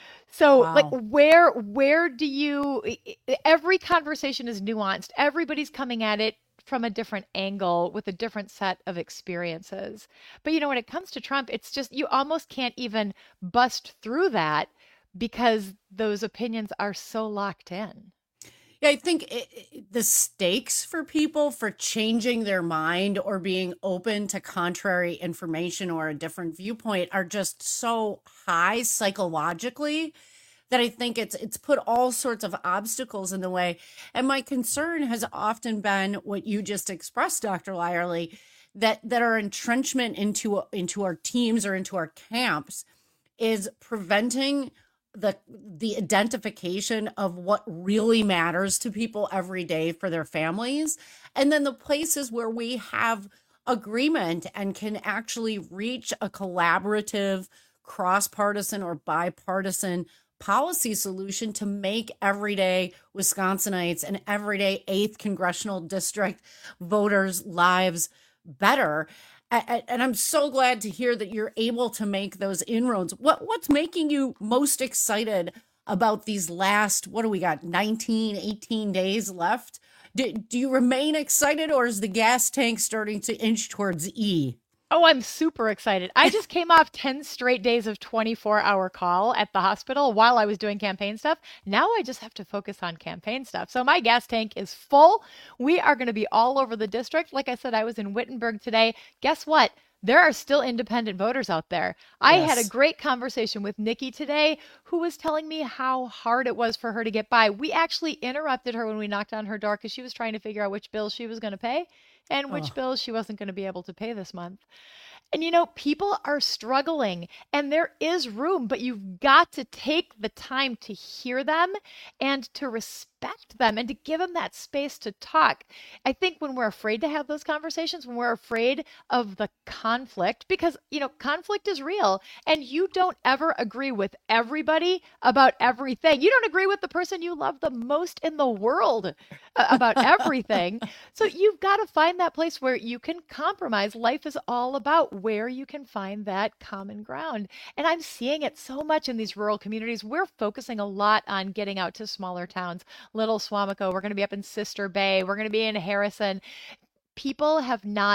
Speaker 7: So wow. like where, where do you, every conversation is nuanced. Everybody's coming at it from a different angle with a different set of experiences. But you know, when it comes to Trump, it's just, you almost can't even bust through that because those opinions are so locked in.
Speaker 18: Yeah, I think it, it, the stakes for people for changing their mind or being open to contrary information or a different viewpoint are just so high psychologically that I think it's it's put all sorts of obstacles in the way. And my concern has often been what you just expressed, Doctor Lyerly, that that our entrenchment into into our teams or into our camps is preventing the the identification of what really matters to people every day for their families, and then the places where we have agreement and can actually reach a collaborative, cross-partisan or bipartisan policy solution to make everyday Wisconsinites and everyday eighth congressional district voters' lives better. And I'm so glad to hear that you're able to make those inroads. What what's making you most excited about these last, what do we got, nineteen, eighteen days left? Do, do you remain excited, or is the gas tank starting to inch towards E?
Speaker 7: Oh, I'm super excited. I just came off ten straight days of twenty-four hour call at the hospital while I was doing campaign stuff. Now I just have to focus on campaign stuff. So my gas tank is full. We are going to be all over the district. Like I said, I was in Wittenberg today. Guess what? There are still independent voters out there. I yes. had a great conversation with Nikki today, who was telling me how hard it was for her to get by. We actually interrupted her when we knocked on her door because she was trying to figure out which bills she was going to pay and which oh. bills she wasn't going to be able to pay this month. And, you know, people are struggling and there is room, but you've got to take the time to hear them and to respect them and to give them that space to talk. I think when we're afraid to have those conversations, when we're afraid of the conflict, because, you know, conflict is real and you don't ever agree with everybody about everything. You don't agree with the person you love the most in the world about everything. So you've got to find that place where you can compromise. Life is all about where you can find that common ground. And I'm seeing it so much in these rural communities. We're focusing a lot on getting out to smaller towns, Little Swamico. We're going to be up in Sister Bay. We're going to be in Harrison. People have not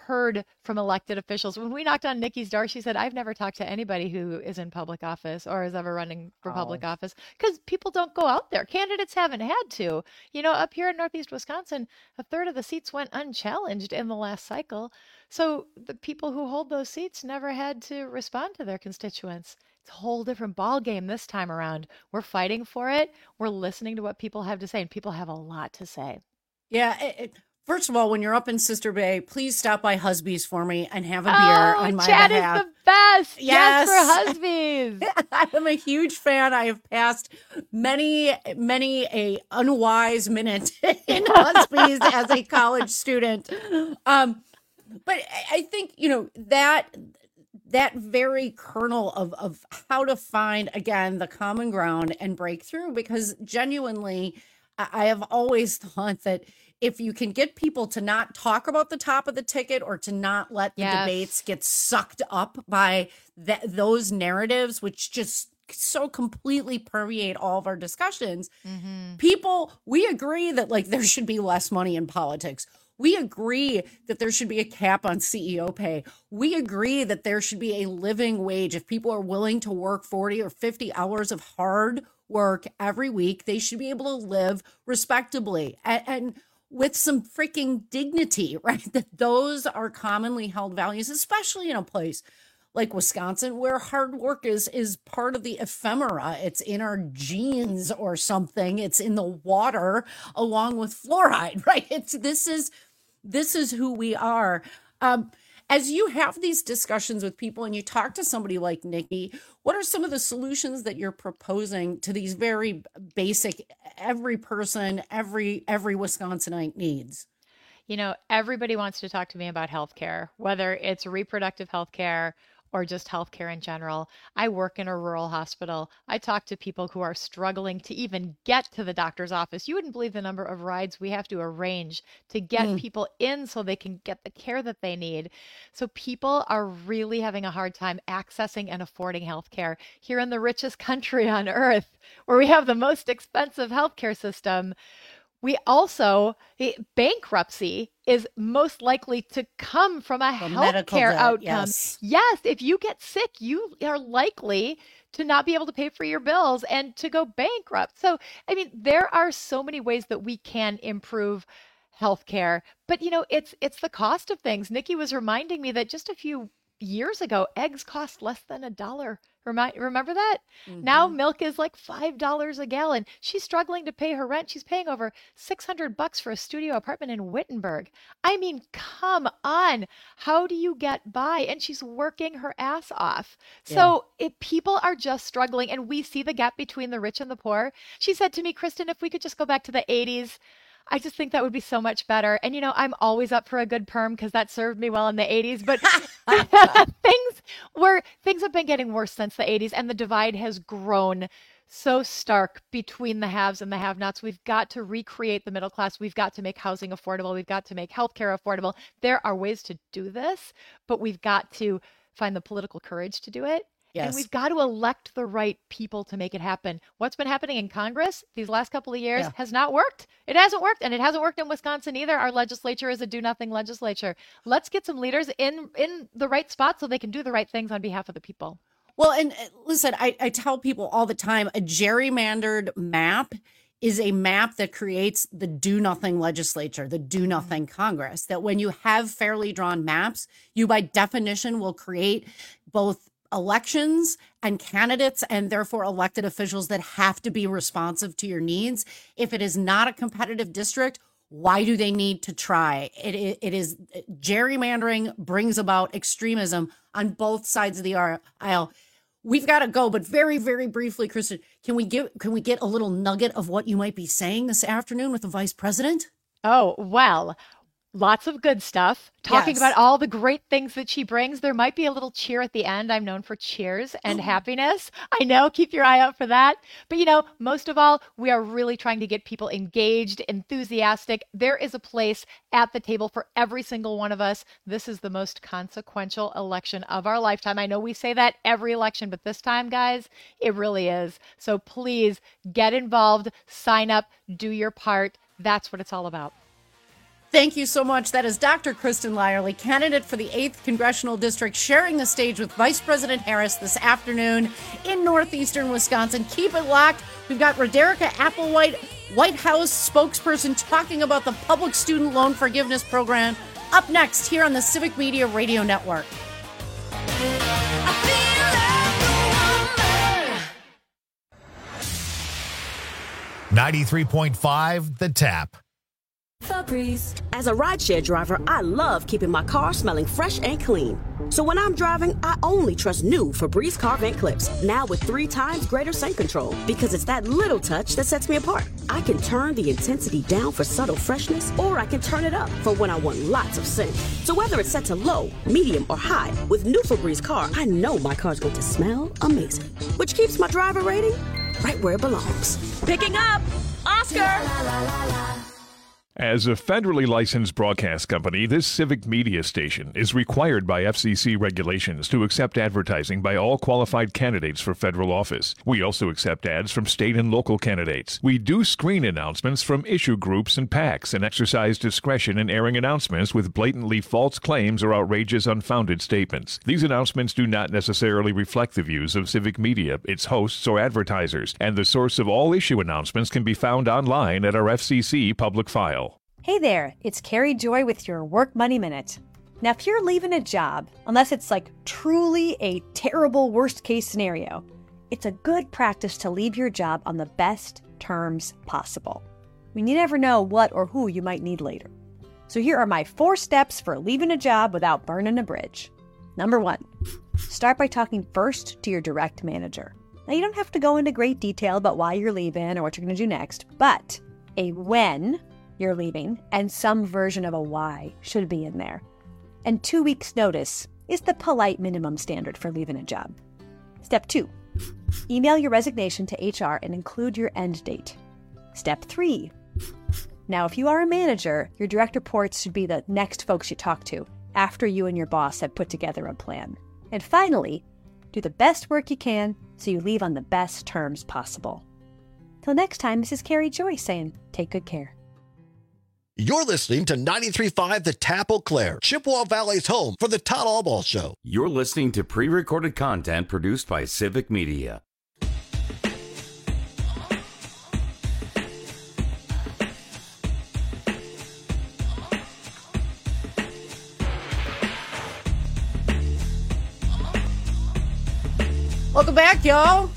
Speaker 7: heard from elected officials. When we knocked on Nikki's door, she said, I've never talked to anybody who is in public office or is ever running for oh. public office, because people don't go out there. Candidates haven't had to. You know, up here in Northeast Wisconsin, a third of the seats went unchallenged in the last cycle. So the people who hold those seats never had to respond to their constituents. It's a whole different ball game this time around. We're fighting for it. We're listening to what people have to say, and people have a lot to say.
Speaker 18: Yeah. It, it, first of all, when you're up in Sister Bay, please stop by Husby's for me and have a
Speaker 7: oh,
Speaker 18: beer on my
Speaker 7: Chad
Speaker 18: behalf.
Speaker 7: Is the best.
Speaker 18: Yes,
Speaker 7: yes for Husby's.
Speaker 18: I'm a huge fan. I have passed many, many a unwise minute in Husby's as a college student. Um, but I think, you know, that that very kernel of, of how to find, again, the common ground and break through, because genuinely, I have always thought that if you can get people to not talk about the top of the ticket or to not let the
Speaker 7: yes.
Speaker 18: debates get sucked up by th- those narratives, which just so completely permeate all of our discussions, mm-hmm. people, we agree that like there should be less money in politics. We agree that there should be a cap on C E O pay. We agree that there should be a living wage. If people are willing to work forty or fifty hours of hard work every week, they should be able to live respectably and, and with some freaking dignity, right? That those are commonly held values, especially in a place like Wisconsin, where hard work is is part of the ephemera. It's in our genes or something. It's in the water along with fluoride, right? It's this is this is who we are. Um, as you have these discussions with people and you talk to somebody like Nikki, what are some of the solutions that you're proposing to these very basic, every person, every every Wisconsinite needs?
Speaker 7: You know, everybody wants to talk to me about healthcare, whether it's reproductive healthcare or just healthcare in general. I work in a rural hospital. I talk to people who are struggling to even get to the doctor's office. You wouldn't believe the number of rides we have to arrange to get mm. people in so they can get the care that they need. So people are really having a hard time accessing and affording healthcare here in the richest country on earth, where we have the most expensive healthcare system. We also, bankruptcy is most likely to come from a healthcare outcome.
Speaker 18: Yes.
Speaker 7: yes, if you get sick, you are likely to not be able to pay for your bills and to go bankrupt. So, I mean, there are so many ways that we can improve healthcare, but you know, it's it's the cost of things. Nikki was reminding me that just a few years ago, eggs cost less than a dollar. Remind, remember that? Mm-hmm. Now milk is like five dollars a gallon. She's struggling to pay her rent. She's paying over six hundred bucks for a studio apartment in Wittenberg. I mean, come on. How do you get by? And she's working her ass off. Yeah. So if people are just struggling, and we see the gap between the rich and the poor. She said to me, Kristen, if we could just go back to the eighties, I just think that would be so much better. And, you know, I'm always up for a good perm because that served me well in the eighties. But things were things have been getting worse since the eighties, and the divide has grown so stark between the haves and the have-nots. We've got to recreate the middle class. We've got to make housing affordable. We've got to make healthcare affordable. There are ways to do this, but we've got to find the political courage to do it. Yes. And we've got to elect the right people to make it happen. What's been happening in Congress these last couple of years yeah. has not worked. It hasn't worked, and it hasn't worked in Wisconsin either. Our legislature is a do-nothing legislature. Let's get some leaders in, in the right spot so they can do the right things on behalf of the people.
Speaker 18: Well, and listen, I, I tell people all the time, a gerrymandered map is a map that creates the do-nothing legislature, the do-nothing Congress, that when you have fairly drawn maps, you by definition will create both elections and candidates and therefore elected officials that have to be responsive to your needs. If it is not a competitive district, why do they need to try? It, it, it is gerrymandering brings about extremism on both sides of the aisle. We've got to go, but very, very briefly, Kristen, can we give can we get a little nugget of what you might be saying this afternoon with the vice president?
Speaker 7: Oh, well, lots of good stuff. Talking
Speaker 18: Yes.
Speaker 7: about all the great things that she brings. There might be a little cheer at the end. I'm known for cheers and happiness. I know. Keep your eye out for that. But, you know, most of all, we are really trying to get people engaged, enthusiastic. There is a place at the table for every single one of us. This is the most consequential election of our lifetime. I know we say that every election, but this time, guys, it really is. So please get involved, sign up, do your part. That's what it's all about.
Speaker 18: Thank you so much. That is Doctor Kristen Lyerly, candidate for the eighth Congressional District, sharing the stage with Vice President Harris this afternoon in northeastern Wisconsin. Keep it locked. We've got Roderica Applewhite, White House spokesperson, talking about the public student loan forgiveness program. Up next here on the Civic Media Radio Network.
Speaker 1: ninety-three point five The Tap.
Speaker 8: Febreze. As a rideshare driver, I love keeping my car smelling fresh and clean. So when I'm driving, I only trust new Febreze car vent clips, now with three times greater scent control, because it's that little touch that sets me apart. I can turn the intensity down for subtle freshness, or I can turn it up for when I want lots of scent. So whether it's set to low, medium, or high, with new Febreze car, I know my car's going to smell amazing, which keeps my driver rating right where it belongs. Picking up Oscar!
Speaker 17: As a federally licensed broadcast company, this civic media station is required by F C C regulations to accept advertising by all qualified candidates for federal office. We also accept ads from state and local candidates. We do screen announcements from issue groups and PACs and exercise discretion in airing announcements with blatantly false claims or outrageous unfounded statements. These announcements do not necessarily reflect the views of civic media, its hosts, or advertisers, and the source of all issue announcements can be found online at our F C C public file.
Speaker 10: Hey there, it's Carrie Joy with your Work Money Minute. Now, if you're leaving a job, unless it's like truly a terrible worst case scenario, it's a good practice to leave your job on the best terms possible. I mean, you never know what or who you might need later. So here are my four steps for leaving a job without burning a bridge. Number one, start by talking first to your direct manager. Now, you don't have to go into great detail about why you're leaving or what you're going to do next, but a when you're leaving and some version of a why should be in there. And two weeks notice is the polite minimum standard for leaving a job. Step two, email your resignation to H R and include your end date. Step three, now if you are a manager, your direct reports should be the next folks you talk to after you and your boss have put together a plan. And finally, do the best work you can so you leave on the best terms possible. Till next time, this is Carrie Joy saying, take good care.
Speaker 11: You're listening to ninety-three point five The Tap Eau Claire, Chippewa Valley's home for the Todd Albaugh Show.
Speaker 16: You're listening to pre-recorded content produced by Civic Media.
Speaker 18: Welcome back, y'all.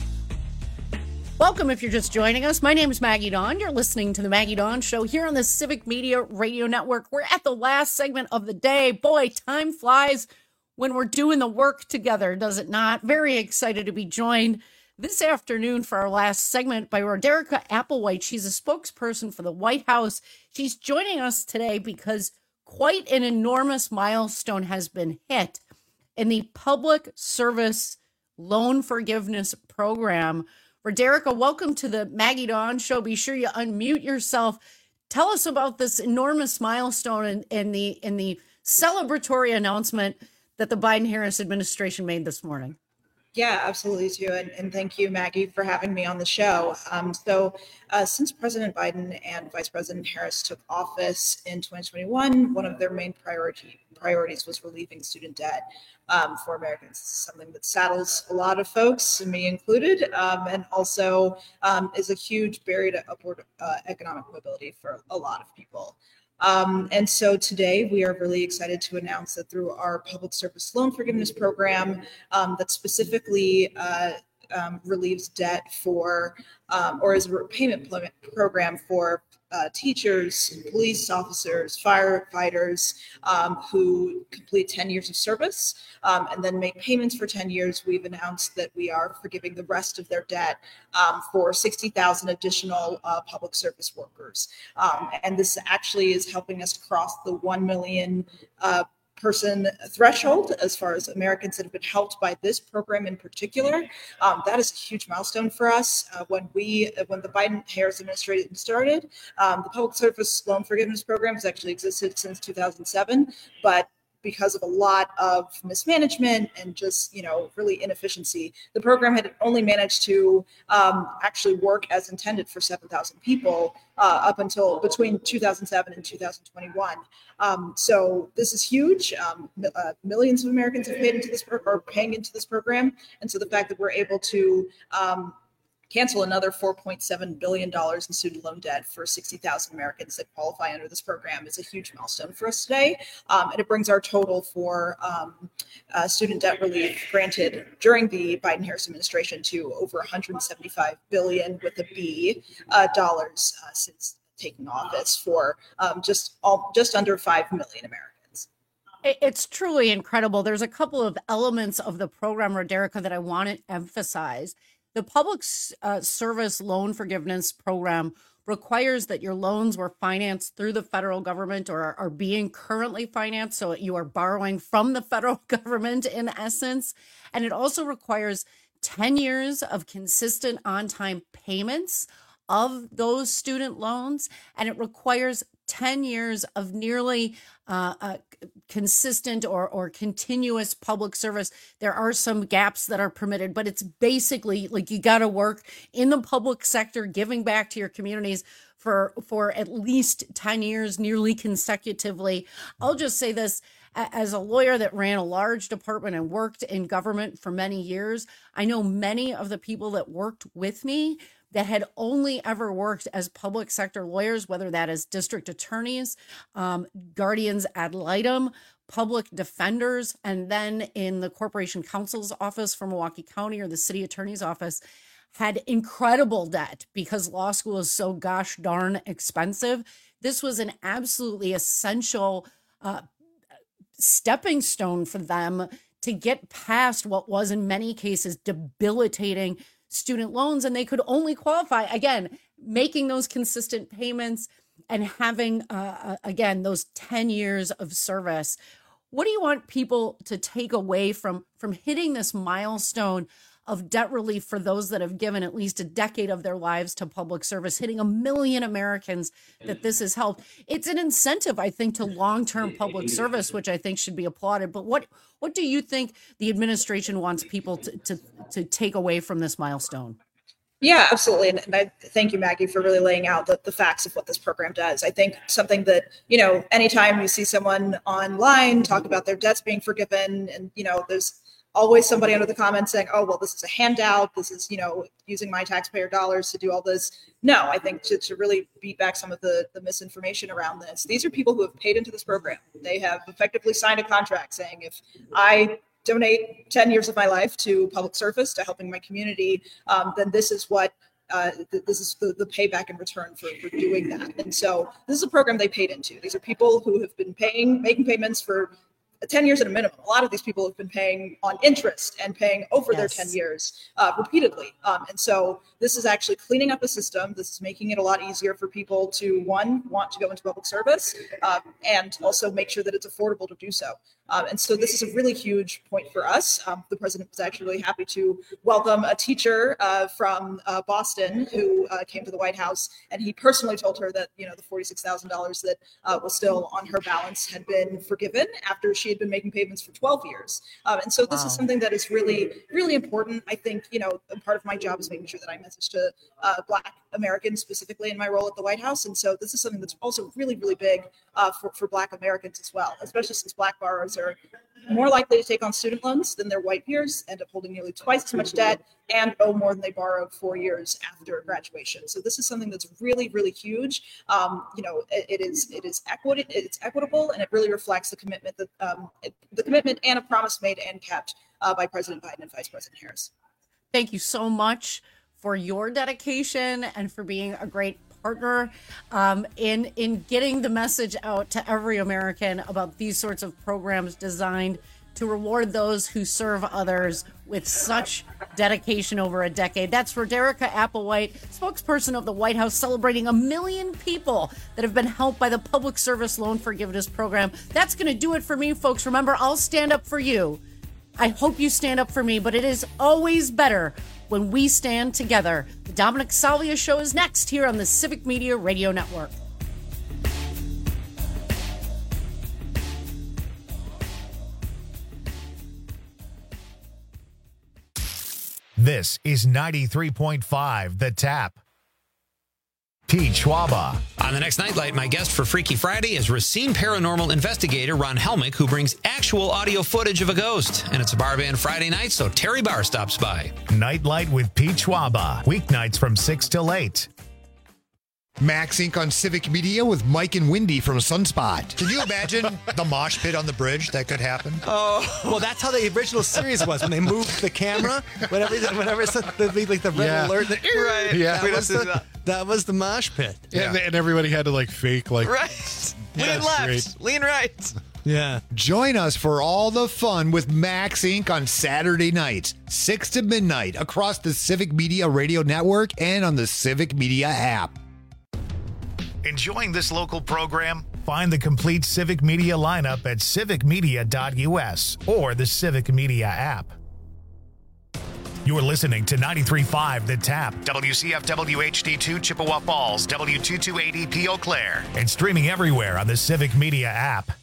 Speaker 18: Welcome if you're just joining us. My name is Maggie Dawn. You're listening to the Maggie Dawn Show here on the Civic Media Radio Network. We're at the last segment of the day. Boy, time flies when we're doing the work together, does it not? Very excited to be joined this afternoon for our last segment by Roderica Applewhite. She's a spokesperson for the White House. She's joining us today because quite an enormous milestone has been hit in the Public Service Loan Forgiveness Program. Roderica, welcome to the Maggie Dawn Show. Be sure you unmute yourself. Tell us about this enormous milestone and, and the and the celebratory announcement that the Biden-Harris administration made this morning.
Speaker 12: Yeah, absolutely, too. And, and thank you, Maggie, for having me on the show. Um, so uh, since President Biden and Vice President Harris took office in twenty twenty-one, one of their main priority priorities was relieving student debt um, for Americans. This is something that saddles a lot of folks, me included, um, and also um, is a huge barrier to upward uh, economic mobility for a lot of people. Um, and so today we are really excited to announce that through our public service loan forgiveness program um, that specifically uh, um, relieves debt for, um, or is a repayment program for uh, teachers, police officers, firefighters um, who complete ten years of service um, and then make payments for ten years. We've announced that we are forgiving the rest of their debt um, for sixty thousand additional uh, public service workers. Um, and this actually is helping us cross the one million uh, person threshold as far as Americans that have been helped by this program in particular. Um, that is a huge milestone for us. Uh, when we, when the Biden-Harris administration started, um, the Public Service Loan Forgiveness Program has actually existed since two thousand seven, but because of a lot of mismanagement and just, you know, really inefficiency, the program had only managed to um, actually work as intended for seven thousand people uh, up until between two thousand seven and two thousand twenty-one. Um, so this is huge. Um, uh, millions of Americans have paid into this pro- or paying into this program. And so the fact that we're able to um, cancel another four point seven billion dollars in student loan debt for sixty thousand Americans that qualify under this program is a huge milestone for us today. Um, and it brings our total for um, uh, student debt relief granted during the Biden-Harris administration to over one hundred seventy-five billion dollars with a B uh, dollars uh, since taking office for um, just all, just under five million Americans.
Speaker 18: It's truly incredible. There's a couple of elements of the program, Roderica, that I want to emphasize. The Public uh, Service Loan Forgiveness Program requires that your loans were financed through the federal government or are, are being currently financed. So you are borrowing from the federal government in essence. And it also requires ten years of consistent on-time payments of those student loans. And it requires ten years of nearly uh, uh, consistent or, or continuous public service. There are some gaps that are permitted, but it's basically like you got to work in the public sector, giving back to your communities for, for at least ten years, nearly consecutively. I'll just say this. As a lawyer that ran a large department and worked in government for many years, I know many of the people that worked with me that had only ever worked as public sector lawyers, whether that is district attorneys, um, guardians ad litem, public defenders, and then in the corporation counsel's office for Milwaukee County or the city attorney's office, had incredible debt because law school is so gosh darn expensive. This was an absolutely essential uh, stepping stone for them to get past what was in many cases debilitating student loans. And they could only qualify, again, making those consistent payments and having, uh, again, those ten years of service. What do you want people to take away from, from hitting this milestone of debt relief for those that have given at least a decade of their lives to public service, hitting a million Americans that this has helped? It's an incentive, I think, to long-term public service, which I think should be applauded. But what what do you think the administration wants people to, to, to take away from this milestone?
Speaker 12: Yeah, absolutely. And, and I thank you, Maggie, for really laying out the, the facts of what this program does. I think something that, you know, anytime you see someone online talk about their debts being forgiven, and, you know, there's always somebody under the comments saying, oh, well, this is a handout. This is, you know, using my taxpayer dollars to do all this. No, I think to, to really beat back some of the, the misinformation around this. These are people who have paid into this program. They have effectively signed a contract saying, if I donate ten years of my life to public service, to helping my community, um, then this is what Uh, th- this is the, the payback in return for, for doing that. And so this is a program they paid into. These are people who have been paying, making payments for ten years at a minimum. A lot of these people have been paying on interest and paying over yes. their ten years uh, repeatedly. Um, and so this is actually cleaning up the system. This is making it a lot easier for people to, one, want to go into public service, uh, and also make sure that it's affordable to do so. Um, and so this is a really huge point for us. Um, the president was actually really happy to welcome a teacher uh, from uh, Boston who uh, came to the White House, and he personally told her that, you know, the forty-six thousand dollars that uh, was still on her balance had been forgiven after she had been making payments for twelve years. Um, and so this wow. is something that is really, really important. I think, you know, part of my job is making sure that I message to uh, Black Americans specifically in my role at the White House. And so this is something that's also really, really big uh, for, for Black Americans as well, especially since Black borrowers are more likely to take on student loans than their white peers, end up holding nearly twice as much debt, and owe more than they borrowed four years after graduation. So this is something that's really, really huge. Um, you know, it, it is it is equity, it's equitable, and it really reflects the commitment that um, it, the commitment and a promise made and kept uh, by President Biden and Vice President Harris.
Speaker 18: Thank you so much for your dedication and for being a great partner um, in in getting the message out to every American about these sorts of programs designed to reward those who serve others with such dedication over a decade. That's Roderica Applewhite, spokesperson of the White House, celebrating a million people that have been helped by the Public Service Loan Forgiveness Program. That's going to do it for me, folks. Remember, I'll stand up for you. I hope you stand up for me, but it is always better when we stand together. The Dominic Salvia Show is next here on the Civic Media Radio Network.
Speaker 1: This is ninety-three point five The Tap. Pete Schwaba.
Speaker 5: On the next Nightlight, my guest for Freaky Friday is Racine paranormal investigator Ron Helmick, who brings actual audio footage of a ghost. And it's a bar band Friday night, so Terry Barr stops by.
Speaker 1: Nightlight with Pete Schwaba. Weeknights from six till eight.
Speaker 4: Max Incorporated on Civic Media with Mike and Wendy from Sunspot.
Speaker 13: Can you imagine the mosh pit on the bridge? That could happen.
Speaker 14: Oh, well, that's how the original series was when they moved the camera. Whenever, whenever it's the, the, like the red
Speaker 13: Yeah.
Speaker 14: alert, the,
Speaker 13: Right.
Speaker 14: Yeah,
Speaker 13: We
Speaker 14: that was,
Speaker 13: don't do
Speaker 14: the,
Speaker 13: that.
Speaker 14: that was the mosh pit.
Speaker 15: Yeah, and, and everybody had to like fake like
Speaker 20: Right.
Speaker 15: Yeah,
Speaker 20: Lean
Speaker 15: that's
Speaker 20: left.
Speaker 15: great.
Speaker 20: Lean right.
Speaker 14: Yeah.
Speaker 4: Join us for all the fun with Max Incorporated on Saturday nights, six to midnight, across the Civic Media Radio Network and on the Civic Media app.
Speaker 1: Enjoying this local program? Find the complete Civic Media lineup at civic media dot u s or the Civic Media app. You're listening to ninety-three point five The Tap, W C F W H D two Chippewa Falls, W two two eight E P Eau Claire, and streaming everywhere on the Civic Media app.